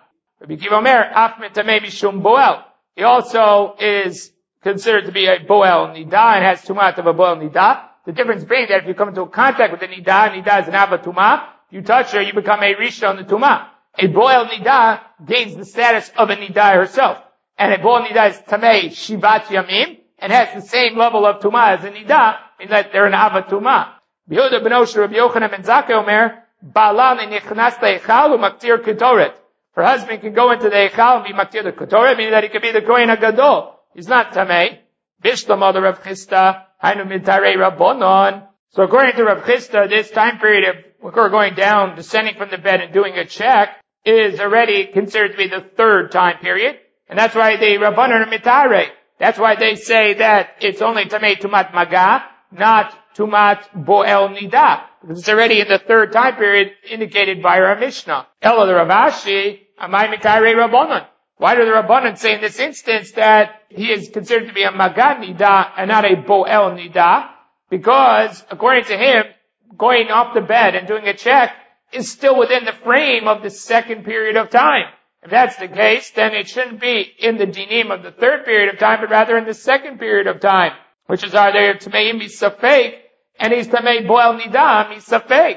He also is considered to be a boel nida and has tumat of a boel nida. The difference being that if you come into contact with the nida is an avatuma, you touch her, you become a risha on the tuma. A boel nida gains the status of a nida herself. And a boel nida is tamei shivat yamim and has the same level of tuma as a nida, in that they're an avatuma. Yehuda ben Osher Rabbi Yochanan ben Zakkai Omer, ba'ala nichnas le'echal u'maktir ketoret. Her husband can go into the Eichal and be maktir the Ketorah, meaning that he could be the Kohen HaGadol. He's not Tamei. Bishlam mother Rav Chisda, Hainu Mitarei Rabbonon. So according to Rav Chisda, this time period of we're going down, descending from the bed and doing a check, is already considered to be the third time period. And that's why the Rabbonon are Mitarei. That's why they say that it's only Tamei Tumat Maga, not Tumat Bo'el Nida. Because it's already in the third time period indicated by our Mishnah. Elo the Ravashi, Amai Mitarei Rabbonon. Why do the Rabbanan say in this instance that he is considered to be a Maga Nida and not a Bo'el Nida? Because, according to him, going off the bed and doing a check is still within the frame of the second period of time. If that's the case, then it shouldn't be in the dinim of the third period of time, but rather in the second period of time, which is are there Tameim Misafek, and he's Tamei Bo'el Nida Misafek.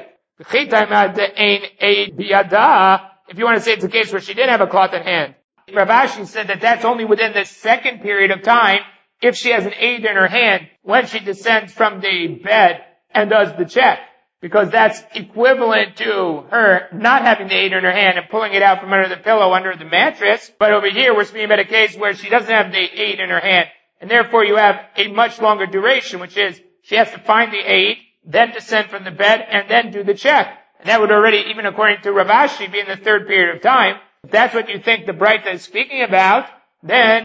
If you want to say it's a case where she didn't have a cloth in hand. Rav Ashi said that that's only within the second period of time if she has an aid in her hand when she descends from the bed and does the check. Because that's equivalent to her not having the aid in her hand and pulling it out from under the pillow, under the mattress. But over here we're speaking about a case where she doesn't have the aid in her hand. And therefore you have a much longer duration, which is she has to find the aid, then descend from the bed, and then do the check. And that would already, even according to Rav Ashi, be in the third period of time. If that's what you think the Braita is speaking about, then,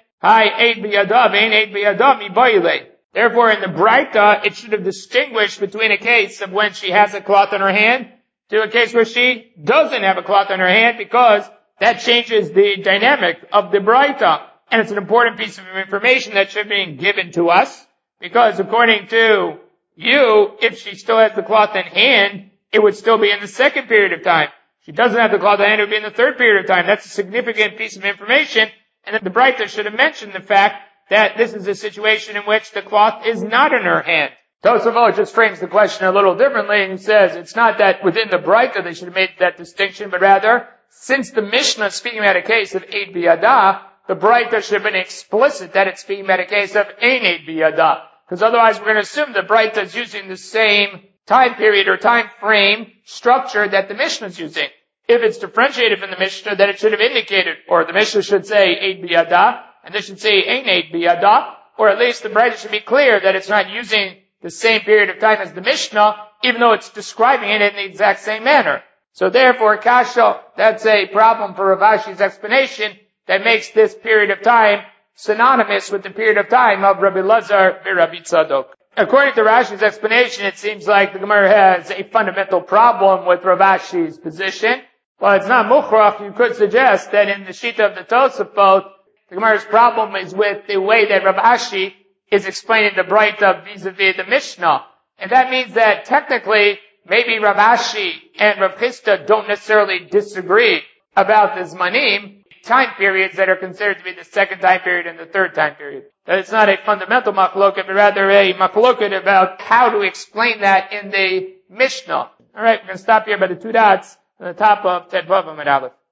therefore in the Braita, it should have distinguished between a case of when she has a cloth in her hand to a case where she doesn't have a cloth in her hand, because that changes the dynamic of the Braita. And it's an important piece of information that should be given to us, because according to you, if she still has the cloth in hand, it would still be in the second period of time. If she doesn't have the cloth in hand, it would be in the third period of time. That's a significant piece of information, and that the Braita should have mentioned the fact that this is a situation in which the cloth is not in her hand. Tosafot just frames the question a little differently, and he says it's not that within the Braita they should have made that distinction, but rather, since the Mishnah is speaking about a case of Eid Biyada, the Braita should have been explicit that it's speaking about a case of Eined Biyada. Because otherwise we're going to assume the Braita is using the same time period or time frame structure that the Mishnah is using. If it's differentiated from the Mishnah, then it should have indicated, or the Mishnah should say Eid Biyada, and this should say Eined Biyada, or at least the Braita should be clear that it's not using the same period of time as the Mishnah, even though it's describing it in the exact same manner. So therefore, Kasha, that's a problem for Rav Ashi's explanation that makes this period of time synonymous with the period of time of Rabbi Lazar and Rabbi Tzadok. According to Rashi's explanation, it seems like the Gemara has a fundamental problem with Rav Ashi's position. While it's not mukhrach, you could suggest that in the Shita of the Tosafot, the Gemara's problem is with the way that Rav Ashi is explaining the Braita vis-a-vis the Mishnah. And that means that technically, maybe Rav Ashi and Rav Chisda don't necessarily disagree about the Zmanim, time periods that are considered to be the second time period and the third time period. That it's not a fundamental machloket, but rather a machloket about how to explain that in the Mishnah. Alright, we're going to stop here by the two dots on the top of Ted Vav Amud Aleph.